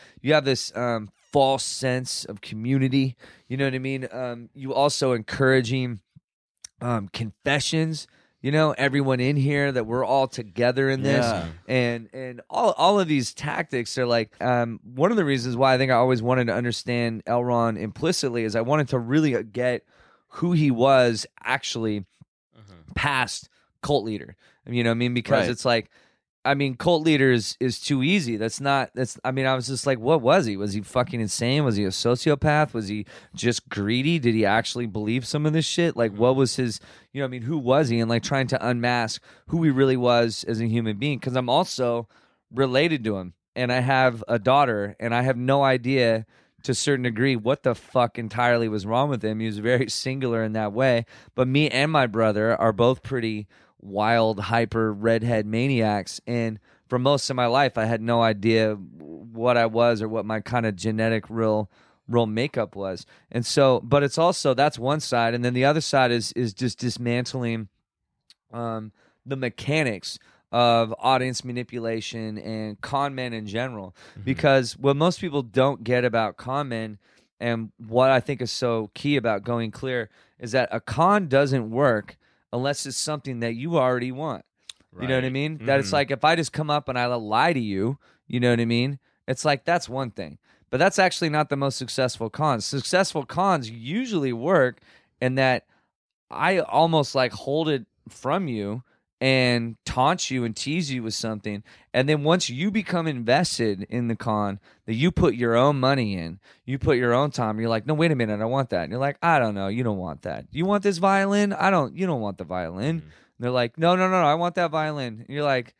S5: false sense of community. You know what I mean? You also encouraging confessions. Everyone in here, that we're all together in this, and all of these tactics are like one of the reasons why I think I always wanted to understand L. Ron implicitly is I wanted to really get who he was actually past cult leader. You know what I mean? Because
S3: Right.
S5: it's like, I mean, cult leader is too easy. I mean, I was just like, what was he? Was he fucking insane? Was he a sociopath? Was he just greedy? Did he actually believe some of this shit? Like, what was his, who was he? And like trying to unmask who he really was as a human being. Because I'm also related to him. And I have a daughter, and I have no idea to a certain degree what the fuck entirely was wrong with him. He was very singular in that way. But me and my brother are both pretty wild, hyper redhead maniacs. And for most of my life, I had no idea what I was or what my kind of genetic real makeup was. And so, but it's also, that's one side. And then the other side is just dismantling the mechanics of audience manipulation and con men in general. Because what most people don't get about con men, and what I think is so key about Going Clear, is that a con doesn't work unless it's something that you already want. You know what I mean? That it's like, if I just come up and I lie to you, you know what I mean? It's like, that's one thing. But that's actually not the most successful cons. Successful cons usually work in that I almost like hold it from you and taunt you and tease you with something. And then once you become invested in the con, that you put your own money in, you put your own time, you're like, no, wait a minute, I want that. And you're like, I don't know, you don't want that. You want this violin? You don't want the violin. And they're like, no, I want that violin. And you're like,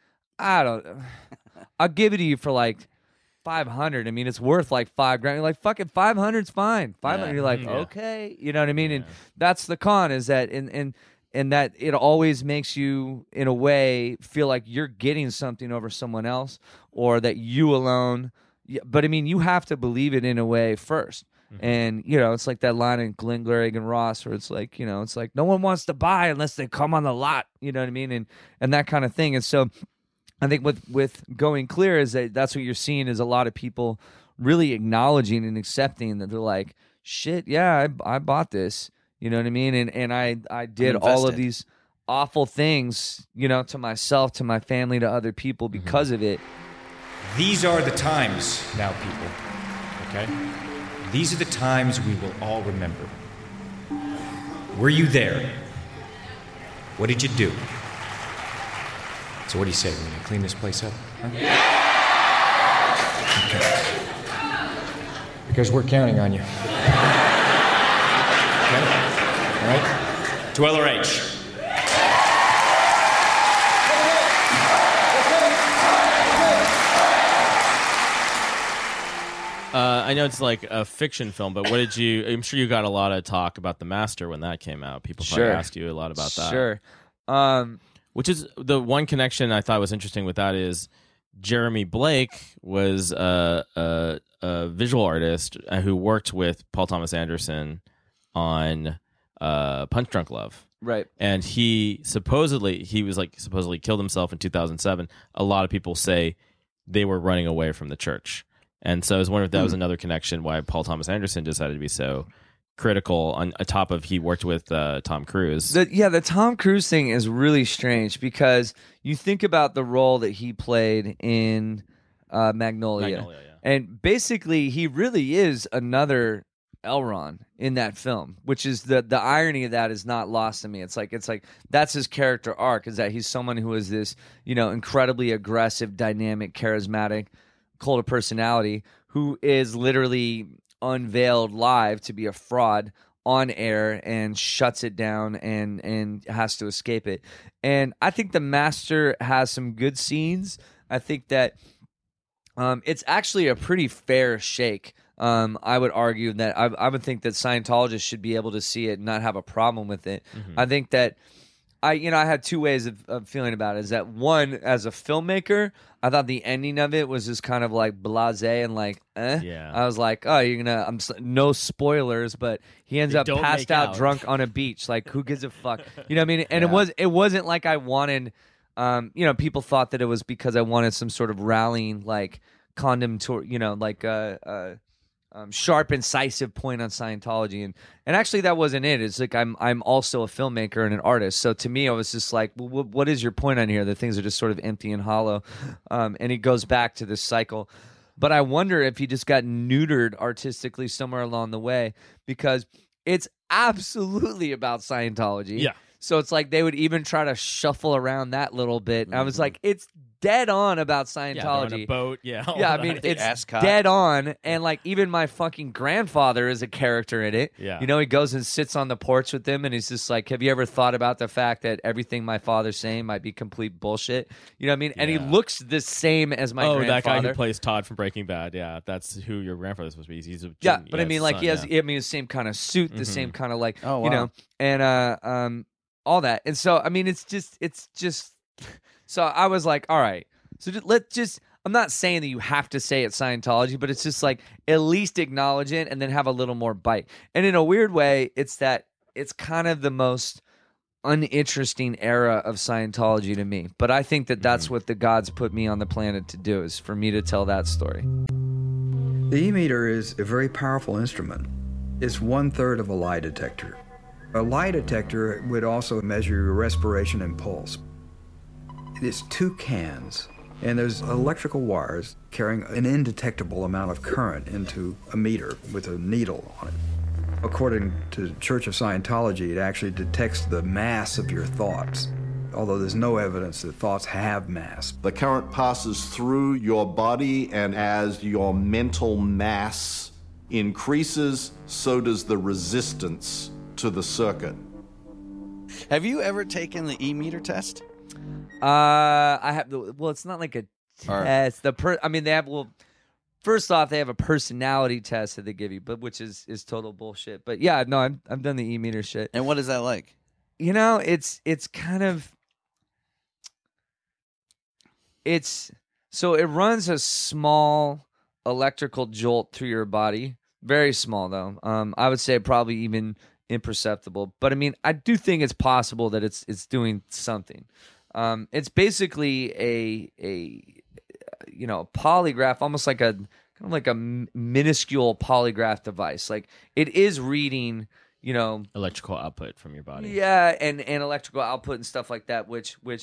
S5: I'll give it to you for like $500. I mean, it's worth like $5,000. You're like, fuck it, $500's fine. $500. You're like, okay, you know what I mean? And that's the con, is that and that it always makes you, in a way, feel like you're getting something over someone else, or that you alone. But I mean, you have to believe it in a way first. And, you know, it's like that line in Glenn Glurrig and Ross where it's like, you know, it's like no one wants to buy unless they come on the lot, you know what I mean? And that kind of thing. And so I think with Going Clear is that's what you're seeing, is a lot of people really acknowledging and accepting that they're like, shit, yeah, I bought this, you know what I mean? And I did all of these awful things, you know, to myself, to my family, to other people because of it.
S8: These are the times now, people, okay? These are the times we will all remember. Were you there? What did you do? So what do you say? We're going to clean this place up? Huh? Okay. Because we're counting on you. Okay? All right? To LRH.
S4: I know it's like a fiction film, but I'm sure you got a lot of talk about The Master when that came out. People probably asked you a lot about that.
S5: Sure.
S4: Which is the one connection I thought was interesting with that is Jeremy Blake was a visual artist who worked with Paul Thomas Anderson on Punch Drunk Love.
S5: Right.
S4: And he supposedly killed himself in 2007. A lot of people say they were running away from the church. And so I was wondering if that was another connection why Paul Thomas Anderson decided to be so critical on top of he worked with Tom Cruise.
S5: The Tom Cruise thing is really strange because you think about the role that he played in Magnolia. And basically he really is another Elron in that film, which is the irony of that is not lost to me. It's like that's his character arc, is that he's someone who is this, you know, incredibly aggressive, dynamic, charismatic cult of personality who is literally unveiled live to be a fraud on air and shuts it down and has to escape it. And I think The Master has some good scenes. I think that it's actually a pretty fair shake. I would argue that I would think that Scientologists should be able to see it and not have a problem with it. I think that I had two ways of feeling about it. Is that one, as a filmmaker, I thought the ending of it was just kind of like blasé and like,
S4: Yeah.
S5: I was like, oh, no spoilers, but he ends up passed out drunk on a beach. Like, who gives a fuck? You know what I mean? And it wasn't like I wanted, people thought that it was because I wanted some sort of rallying, like, condom to, like, sharp, incisive point on Scientology, and actually that wasn't it. It's like I'm also a filmmaker and an artist, so to me I was just like, well, what is your point on here? The things are just sort of empty and hollow, and it goes back to this cycle. But I wonder if he just got neutered artistically somewhere along the way, because it's absolutely about Scientology.
S4: Yeah.
S5: So it's like they would even try to shuffle around that little bit. I was like, it's dead on about
S4: Yeah, they're on
S5: Scientology.
S4: a boat. Yeah. all
S5: Yeah, I
S4: that.
S5: mean,
S3: The
S5: it's
S3: ascot.
S5: dead on, and like even my fucking grandfather is a character in it.
S4: Yeah.
S5: You know, he goes and sits on the porch with them, and he's just like, "Have you ever thought about the fact that everything my father's saying might be complete bullshit?" You know what I mean? And he
S4: Yeah.
S5: looks the same as my grandfather.
S4: that guy who plays Todd from Breaking Bad. Yeah, that's who your grandfather's supposed to be. He's a
S5: Yeah,
S4: genius.
S5: but I mean, like
S4: son,
S5: he has,
S4: yeah.
S5: I mean, the same kind of suit, the same kind of like,
S3: Oh,
S5: you
S3: wow.
S5: know, and all that. And so, I mean, it's just. So I was like, all right, so I'm not saying that you have to say it's Scientology, but it's just like at least acknowledge it and then have a little more bite. And in a weird way, it's kind of the most uninteresting era of Scientology to me. But I think that that's what the gods put me on the planet to do, is for me to tell that story.
S9: The e-meter is a very powerful instrument. It's 1/3 of a lie detector. A lie detector would also measure your respiration and pulse. It's 2 cans, and there's electrical wires carrying an indetectable amount of current into a meter with a needle on it. According to the Church of Scientology, it actually detects the mass of your thoughts, although there's no evidence that thoughts have mass.
S10: The current passes through your body, and as your mental mass increases, so does the resistance to the circuit.
S3: Have you ever taken the e-meter test?
S5: I have well, it's not like a
S3: Or-
S5: test. I mean, they have first off, they have a personality test that they give you, but which is total bullshit. But yeah, no, I've done the e-meter shit.
S3: And what is that like?
S5: You know, it's kind of so it runs a small electrical jolt through your body, very small though. I would say probably even imperceptible. But I mean, I do think it's possible that it's doing something. It's basically a polygraph, almost like a minuscule polygraph device. Like it is reading, you know,
S4: electrical output from your body.
S5: yeah, and electrical output and stuff like that.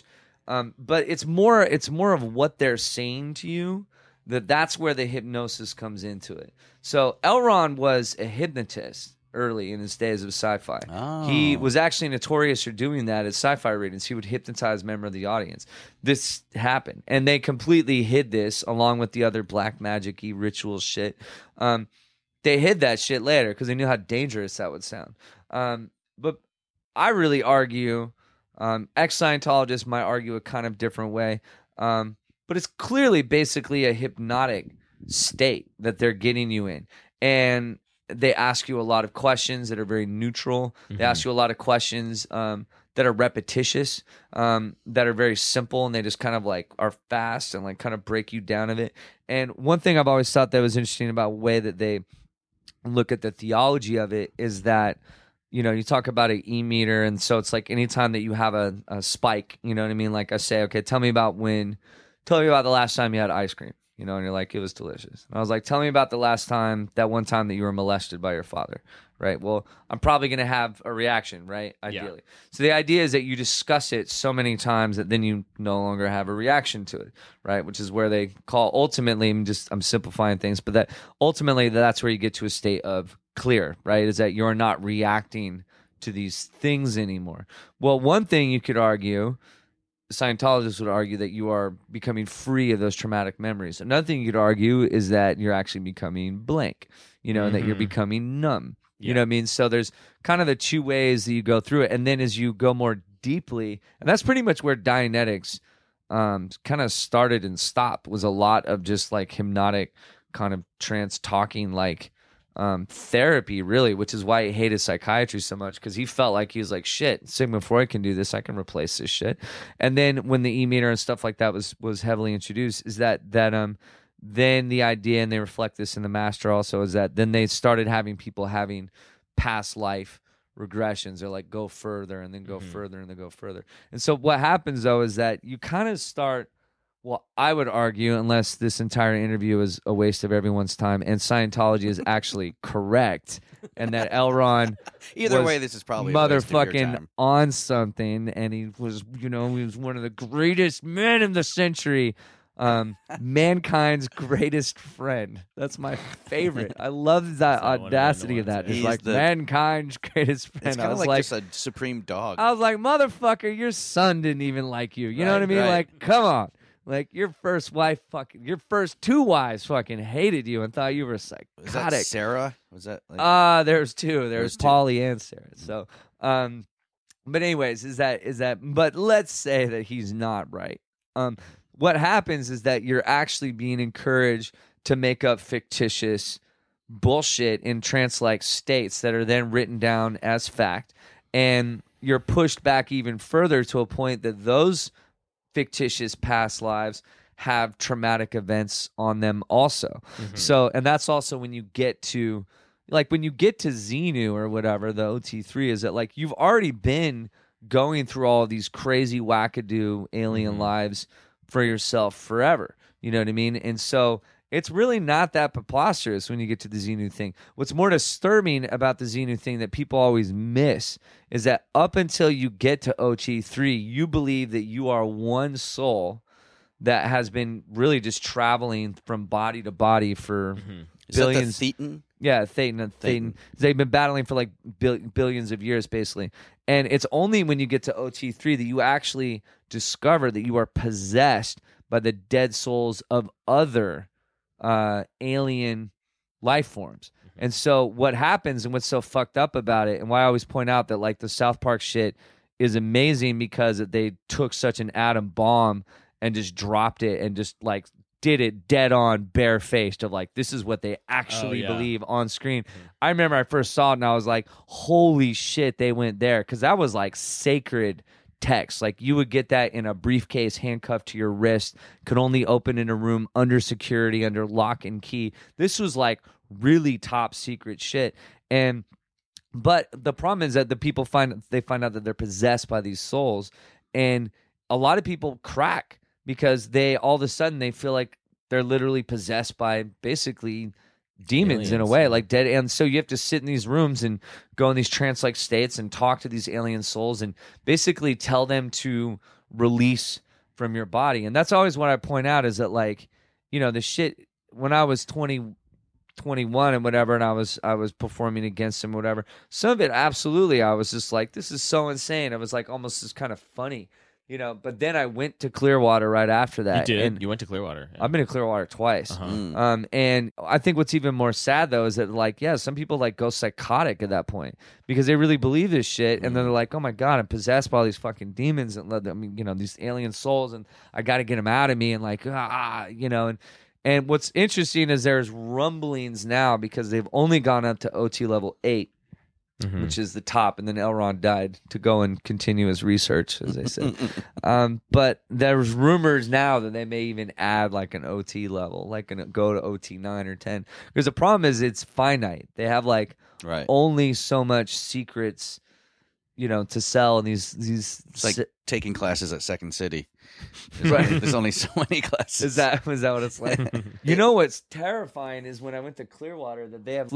S5: But it's more of what they're saying to you. That's where the hypnosis comes into it. So L. Ron was a hypnotist early in his days of sci-fi.
S3: Oh.
S5: He was actually notorious for doing that at sci-fi readings. He would hypnotize members of the audience. This happened, and they completely hid this along with the other black magic-y ritual shit. They hid that shit later because they knew how dangerous that would sound. But I really argue, ex-Scientologists might argue a kind of different way, but it's clearly basically a hypnotic state that they're getting you in. And they ask you a lot of questions that are very neutral. They ask you a lot of questions that are repetitious, that are very simple, and they just kind of like are fast and like kind of break you down of it. And one thing I've always thought that was interesting about the way that they look at the theology of it is that, you know, you talk about an e-meter, and so it's like anytime that you have a spike, you know what I mean? Like I say, okay, tell me about the last time you had ice cream. You know, and you're like, it was delicious. And I was like, tell me about that one time that you were molested by your father, right? Well, I'm probably going to have a reaction, right? Ideally. Yeah. So the idea is that you discuss it so many times that then you no longer have a reaction to it, right? Which is where they call ultimately, I'm simplifying things, but that ultimately that's where you get to a state of clear, right? Is that you're not reacting to these things anymore. Well, one thing you could argue, Scientologists would argue that you are becoming free of those traumatic memories. Another thing you could argue is that you're actually becoming blank, you know, and that you're becoming numb. You know what I mean? So there's kind of the two ways that you go through it. And then as you go more deeply, and that's pretty much where Dianetics kind of started and stopped, was a lot of just like hypnotic kind of trance talking, like therapy, really, which is why he hated psychiatry so much, because he felt like he was like, shit, Sigmund Freud can do this, I can replace this shit. And then when the e-meter and stuff like that was heavily introduced, is that then the idea, and they reflect this in the Master also, is that then they started having people having past life regressions, or like go further and then go further and then go further. And so what happens though is that you kind of start, well, I would argue, unless this entire interview is a waste of everyone's time and Scientology is actually correct, and that L. Ron
S3: Either
S5: was
S3: way, this is probably a waste of your
S5: motherfucking
S3: time.
S5: on something, and he was one of the greatest men in the century. Mankind's greatest friend. That's my favorite. I love that audacity of that. It's
S3: He's
S5: like mankind's greatest friend.
S3: It's kind
S5: I
S3: of
S5: was
S3: like just a supreme dog.
S5: I was like, motherfucker, your son didn't even like you. You know
S3: Right,
S5: what I mean?
S3: right.
S5: Like, come on. Like your first wife your first 2 wives fucking hated you and thought you were psychotic.
S3: Was that Sarah? Was that like...
S5: There's 2. There's Polly and Sarah. So but anyways, is that but let's say that he's not right. What happens is that you're actually being encouraged to make up fictitious bullshit in trance-like states that are then written down as fact, and you're pushed back even further to a point that those fictitious past lives have traumatic events on them also. So, and that's also when you get to Xenu or whatever, the OT3, is that like you've already been going through all of these crazy wackadoo alien lives for yourself forever. You know what I mean? And so it's really not that preposterous when you get to the Xenu thing. What's more disturbing about the Xenu thing that people always miss is that up until you get to OT3, you believe that you are one soul that has been really just traveling from body to body for billions.
S3: Is that the Thetan?
S5: Yeah, Thetan. They've been battling for like billions of years, basically. And it's only when you get to OT3 that you actually discover that you are possessed by the dead souls of other alien life forms. And so what happens and what's so fucked up about it, and why I always point out that like the South Park shit is amazing because they took such an atom bomb and just dropped it and just like did it dead on, barefaced of like, this is what they actually believe on screen. I remember I first saw it and I was like, holy shit, they went there. Because that was like sacred text. Like you would get that in a briefcase handcuffed to your wrist, could only open in a room under security, under lock and key. This was like really top secret shit. But the problem is that the people find out that they're possessed by these souls, and a lot of people crack because they all of a sudden they feel like they're literally possessed by basically demons in a way, like dead. And so you have to sit in these rooms and go in these trance-like states and talk to these alien souls and basically tell them to release from your body. And that's always what I point out is that, like, you know, the shit when I was 21 and whatever, and I was performing against them, whatever. Some of it, absolutely, I was just like, this is so insane. It was like almost just kind of funny. You know, but then I went to Clearwater right after that.
S4: You did?
S5: And
S4: you went to Clearwater? Yeah.
S5: I've been to Clearwater twice. And I think what's even more sad, though, is that, like, yeah, some people, like, go psychotic at that point because they really believe this shit. And then they're like, oh, my God, I'm possessed by all these fucking demons and, I mean, you know, these alien souls, and I got to get them out of me. And, like, you know, and what's interesting is there's rumblings now because they've only gone up to OT level 8. Which is the top, and then L. Ron died to go and continue his research, as they said. But there's rumors now that they may even add like an OT level, like go to OT 9 or 10. Because the problem is it's finite. They have like only so much secrets, you know, to sell. And these
S3: it's like taking classes at Second City. There's only so many classes.
S5: Is that what it's like? You know what's terrifying is when I went to Clearwater that they have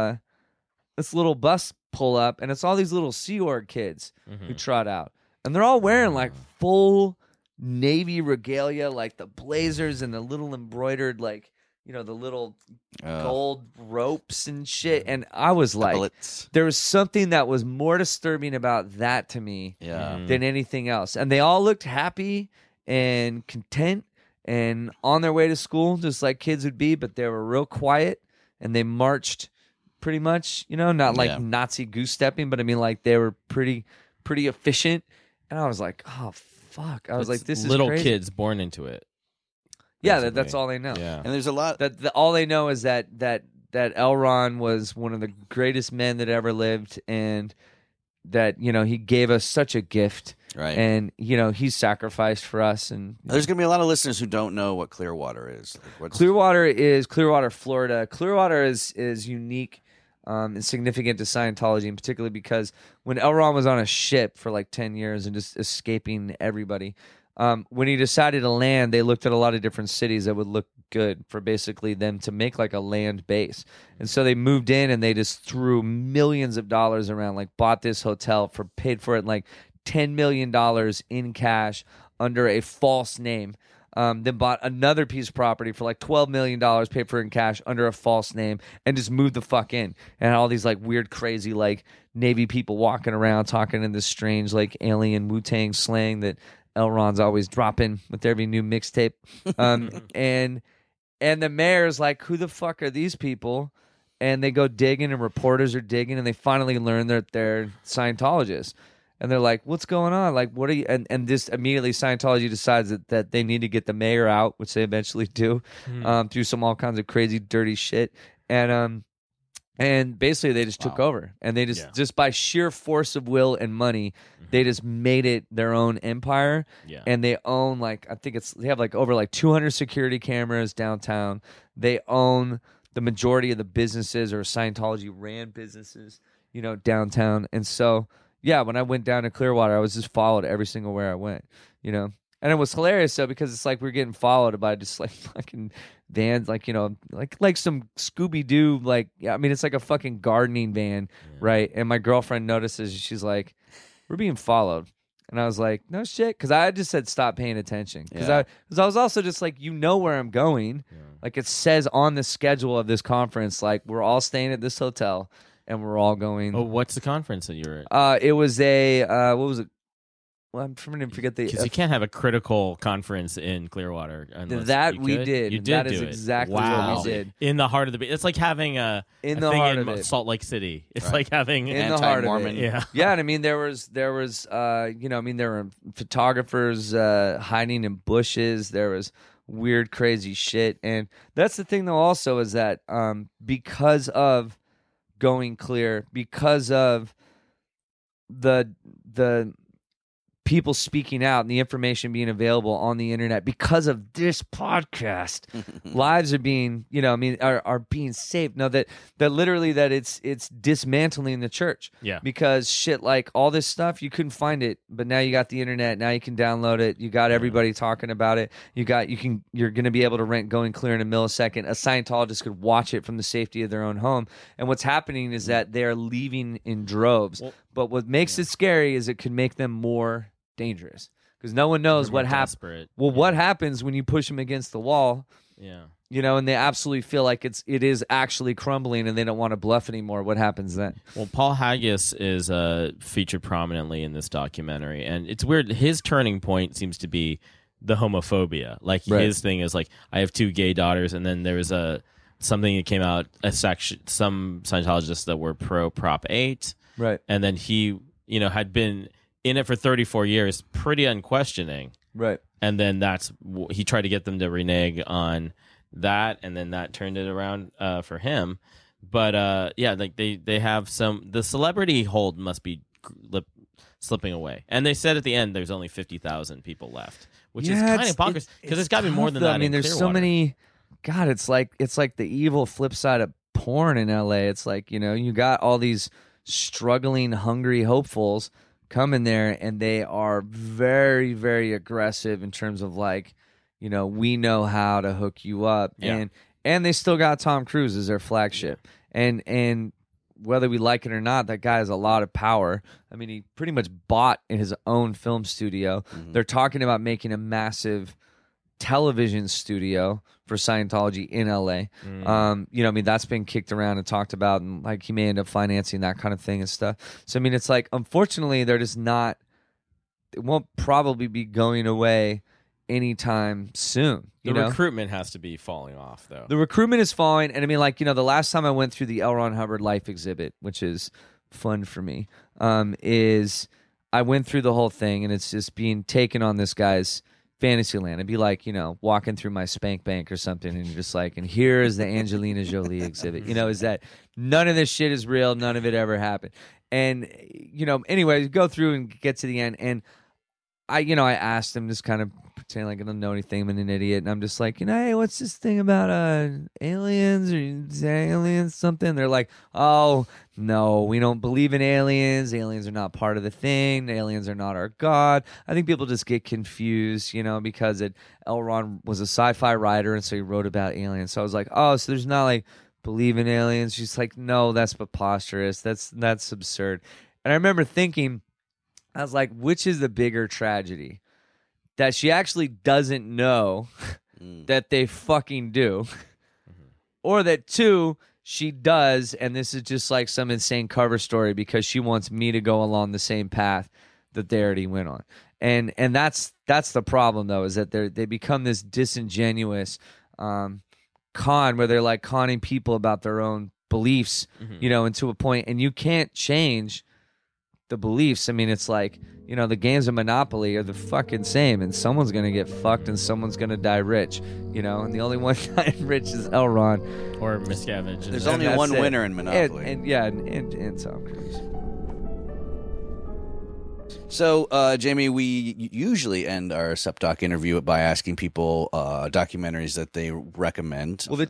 S5: this little bus pull up, and it's all these little Sea Org kids who trot out, and they're all wearing like full Navy regalia, like the blazers and the little embroidered, like, you know, the little gold ropes and shit. And I was like, there was something that was more disturbing about that to me than anything else. And they all looked happy and content and on their way to school, just like kids would be, but they were real quiet, and they marched pretty much, you know, not like Nazi goose stepping, but I mean, like, they were pretty efficient. And I was like, oh fuck! I was like, this is
S4: little
S5: crazy.
S4: Kids born into it.
S5: Yeah, that's all they know.
S4: Yeah,
S3: and there's a lot
S5: that all they know is that L. Ron was one of the greatest men that ever lived, and that, you know, he gave us such a gift.
S3: Right.
S5: And, you know, he sacrificed for us. And
S3: there's going to be a lot of listeners who don't know what Clearwater is. Like,
S5: Clearwater is Clearwater, Florida. Clearwater is unique and significant to Scientology, and particularly because when L. Ron was on a ship for like 10 years and just escaping everybody, when he decided to land, they looked at a lot of different cities that would look good for basically them to make like a land base. And so they moved in and they just threw millions of dollars around, like bought this hotel paid for it like $10 million in cash under a false name. Then bought another piece of property for like $12 million, paid for it in cash under a false name, and just moved the fuck in. And all these like weird, crazy like Navy people walking around talking in this strange like alien Wu-Tang slang that L. Ron's always dropping with every new mixtape. And the mayor's like, who the fuck are these people? And they go digging, and reporters are digging, and they finally learn that they're Scientologists. And they're like, what's going on? Like, what are you? And this immediately Scientology decides that they need to get the mayor out, which they eventually do, through all kinds of crazy, dirty shit. And basically they just took over, and they just by sheer force of will and money, they just made it their own empire.
S4: Yeah.
S5: And they own they have like over like 200 security cameras downtown. They own the majority of the businesses, or Scientology ran businesses, downtown. And so, yeah, when I went down to Clearwater, I was just followed every single where I went, And it was hilarious, though, because it's like we're getting followed by just like fucking vans, like some Scooby Doo, it's like a fucking gardening van, right? And my girlfriend notices, she's like, "We're being followed," and I was like, "No shit," because I just said stop paying attention, because I was also just like, where I'm going, like it says on the schedule of this conference, like we're all staying at this hotel and we're all going.
S4: Oh, what's the conference that you were at?
S5: It was a what was it? Well, I'm trying to forget the.
S4: Because you can't have a critical conference in Clearwater.
S5: That we did.
S4: You did.
S5: That
S4: do
S5: is
S4: it.
S5: exactly
S4: wow.
S5: what we did.
S4: In the heart of the. It's like having a thing in Salt Lake City. It's like having
S5: in the heart of it.
S4: Yeah.
S5: Yeah, and I mean there was there were photographers hiding in bushes. There was weird, crazy shit, and that's the thing though. Also, is that because of going clear, because of the people speaking out and the information being available on the internet, because of this podcast, lives are being, are being saved. No, that literally that it's dismantling the church.
S4: Yeah.
S5: Because shit, like all this stuff, you couldn't find it, but now you got the internet. Now you can download it. You got everybody talking about it. You're going to be able to rent Going Clear in a millisecond. A Scientologist could watch it from the safety of their own home. And what's happening is that they're leaving in droves.
S4: Well,
S5: but what makes it scary is it could make them more dangerous, because no one knows what happens. Well, what happens when you push them against the wall?
S4: Yeah,
S5: and they absolutely feel like it is actually crumbling, and they don't want to bluff anymore. What happens then?
S4: Well, Paul Haggis is featured prominently in this documentary, and it's weird. His turning point seems to be the homophobia. Like his thing is like, I have 2 gay daughters, and then there was something that came out, some Scientologists that were pro Prop 8,
S5: right,
S4: and then he had been in it for 34 years, pretty unquestioning.
S5: Right.
S4: And then he tried to get them to renege on that, and then that turned it around for him. But like they have the celebrity hold must be slipping away. And they said at the end there's only 50,000 people left, which is kind of bonkers, because it's got to be more than that.
S5: I mean, there's so many. God, it's like the evil flip side of porn in LA. It's like, you got all these struggling, hungry hopefuls come in there, and they are very, very aggressive in terms of like, we know how to hook you up, and they still got Tom Cruise as their flagship, and whether we like it or not, that guy has a lot of power. I mean, he pretty much bought his own film studio. They're talking about making a massive television studio for Scientology in LA. That's been kicked around and talked about, and like he may end up financing that kind of thing and stuff. So I mean, it's like, unfortunately, they're just not. It won't probably be going away anytime soon.
S4: The recruitment has to be falling off, though.
S5: The recruitment is falling, and I mean, like, the last time I went through the L. Ron Hubbard Life exhibit, which is fun for me, is I went through the whole thing, and it's just being taken on this guy's Fantasyland. It'd be like, walking through my Spank Bank or something, and you're just like, and here is the Angelina Jolie exhibit. Is that none of this shit is real, none of it ever happened. And, anyway, go through and get to the end, and I asked him, just kind of pretending like I don't know anything, I'm an idiot, and I'm just like, hey, what's this thing about aliens, or aliens something? They're like, oh, no, we don't believe in aliens. Aliens are not part of the thing. Aliens are not our God. I think people just get confused, because L. Ron was a sci-fi writer, and so he wrote about aliens. So I was like, oh, so there's not like believe in aliens. She's like, no, that's preposterous. That's absurd. And I remember thinking, I was like, which is the bigger tragedy? That she actually doesn't know that they fucking do, or that 2, she does, and this is just like some insane cover story because she wants me to go along the same path that they already went on. And that's the problem, though, is that they become this disingenuous con where they're like conning people about their own beliefs, and to a point, and you can't change the beliefs. I mean, it's like, the games of Monopoly are the fucking same, and someone's going to get fucked and someone's going to die rich, and the only one dying rich is Elrond.
S4: Or Miscavige.
S3: There's only one winner in Monopoly.
S5: And Tom Cruise.
S3: So, Jamie, we usually end our SupDoc interview by asking people documentaries that they recommend.
S5: Well,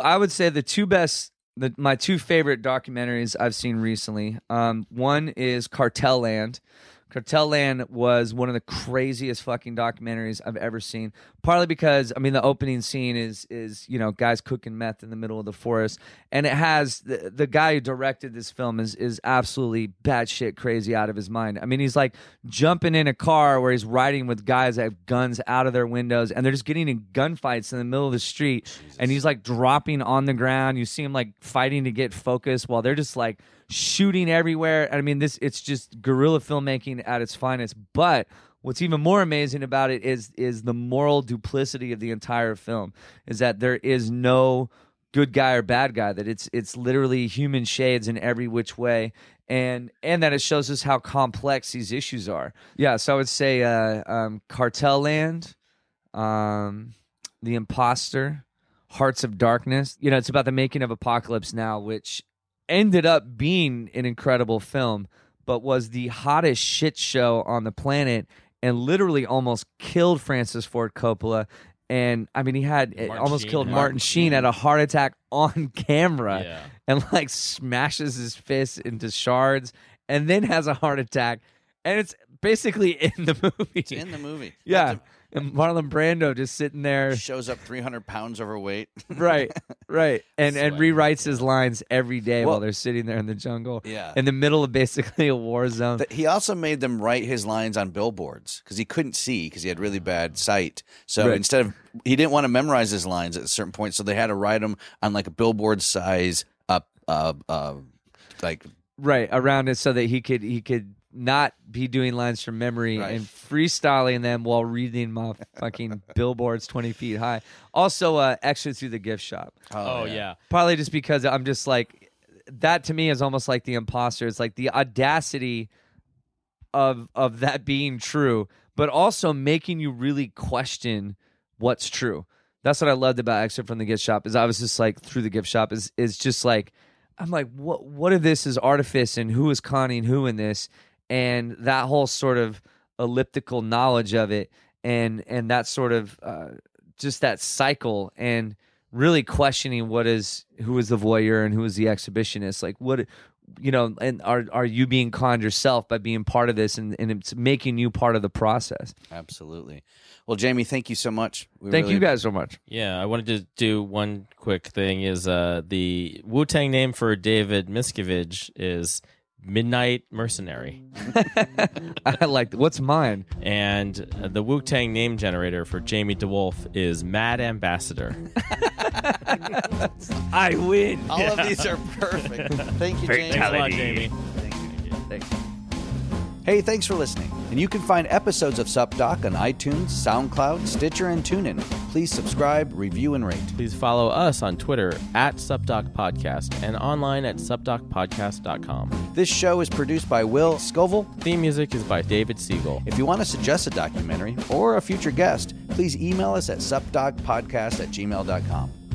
S5: my two favorite documentaries I've seen recently. One is Cartel Land. Cartel Land was one of the craziest fucking documentaries I've ever seen. Partly because, the opening scene is guys cooking meth in the middle of the forest, and it has the guy who directed this film is absolutely batshit crazy out of his mind. I mean, he's like jumping in a car where he's riding with guys that have guns out of their windows, and they're just getting in gunfights in the middle of the street. Jesus. And he's like dropping on the ground. You see him like fighting to get focus while they're just like shooting everywhere. I mean, it's just guerrilla filmmaking at its finest. But what's even more amazing about it is the moral duplicity of the entire film, is that there is no good guy or bad guy, that it's literally human shades in every which way, and that it shows us how complex these issues are. Yeah, so I would say Cartel Land, The Imposter, Hearts of Darkness. It's about the making of Apocalypse Now, which ended up being an incredible film, but was the hottest shit show on the planet and literally almost killed Francis Ford Coppola. And he had killed Martin Sheen at a heart attack on camera, and like smashes his fist into shards and then has a heart attack. And it's basically in the movie.
S3: It's in the movie.
S5: Yeah. And Marlon Brando just sitting there.
S3: Shows up 300 pounds overweight.
S5: Right. And rewrites his lines every day while they're sitting there in the jungle.
S3: Yeah.
S5: In the middle of basically a war zone.
S3: He also made them write his lines on billboards because he couldn't see because he had really bad sight. So instead of, he didn't want to memorize his lines at a certain point, so they had to write them on like a billboard size
S5: around it so that he could not be doing lines from memory and freestyling them while reading my fucking billboards 20 feet high. Also, Extra Through the Gift Shop.
S4: Oh, yeah.
S5: Partly just because I'm just like, that to me is almost like The Imposter. It's like the audacity of that being true, but also making you really question what's true. That's what I loved about Excerpt from the Gift Shop, is I was just like, through the gift shop is just like, I'm like, what if this is artifice and who is conning who in this? And that whole sort of elliptical knowledge of it, and that sort of just that cycle, and really questioning who is the voyeur and who is the exhibitionist. Like, what, and are you being conned yourself by being part of this, and it's making you part of the process.
S3: Absolutely. Well, Jamie, thank you so much.
S5: Thank you guys so much.
S4: Yeah, I wanted to do one quick thing. Is the Wu-Tang name for David Miscavige is Midnight Mercenary.
S5: I like that. What's mine?
S4: And the Wu-Tang name generator for Jamie DeWolf is Mad Ambassador.
S5: I win.
S3: All of these are perfect. Thank you, Jamie.
S4: Thanks a lot, Jamie.
S5: Thanks.
S3: Hey, thanks for listening. And you can find episodes of SupDoc on iTunes, SoundCloud, Stitcher, and TuneIn. Please subscribe, review, and rate.
S4: Please follow us on Twitter at SupDocPodcast and online at SupDocPodcast.com.
S3: This show is produced by Will Scoville.
S4: Theme music is by David Siegel.
S3: If you want to suggest a documentary or a future guest, please email us at supdocpodcast@gmail.com.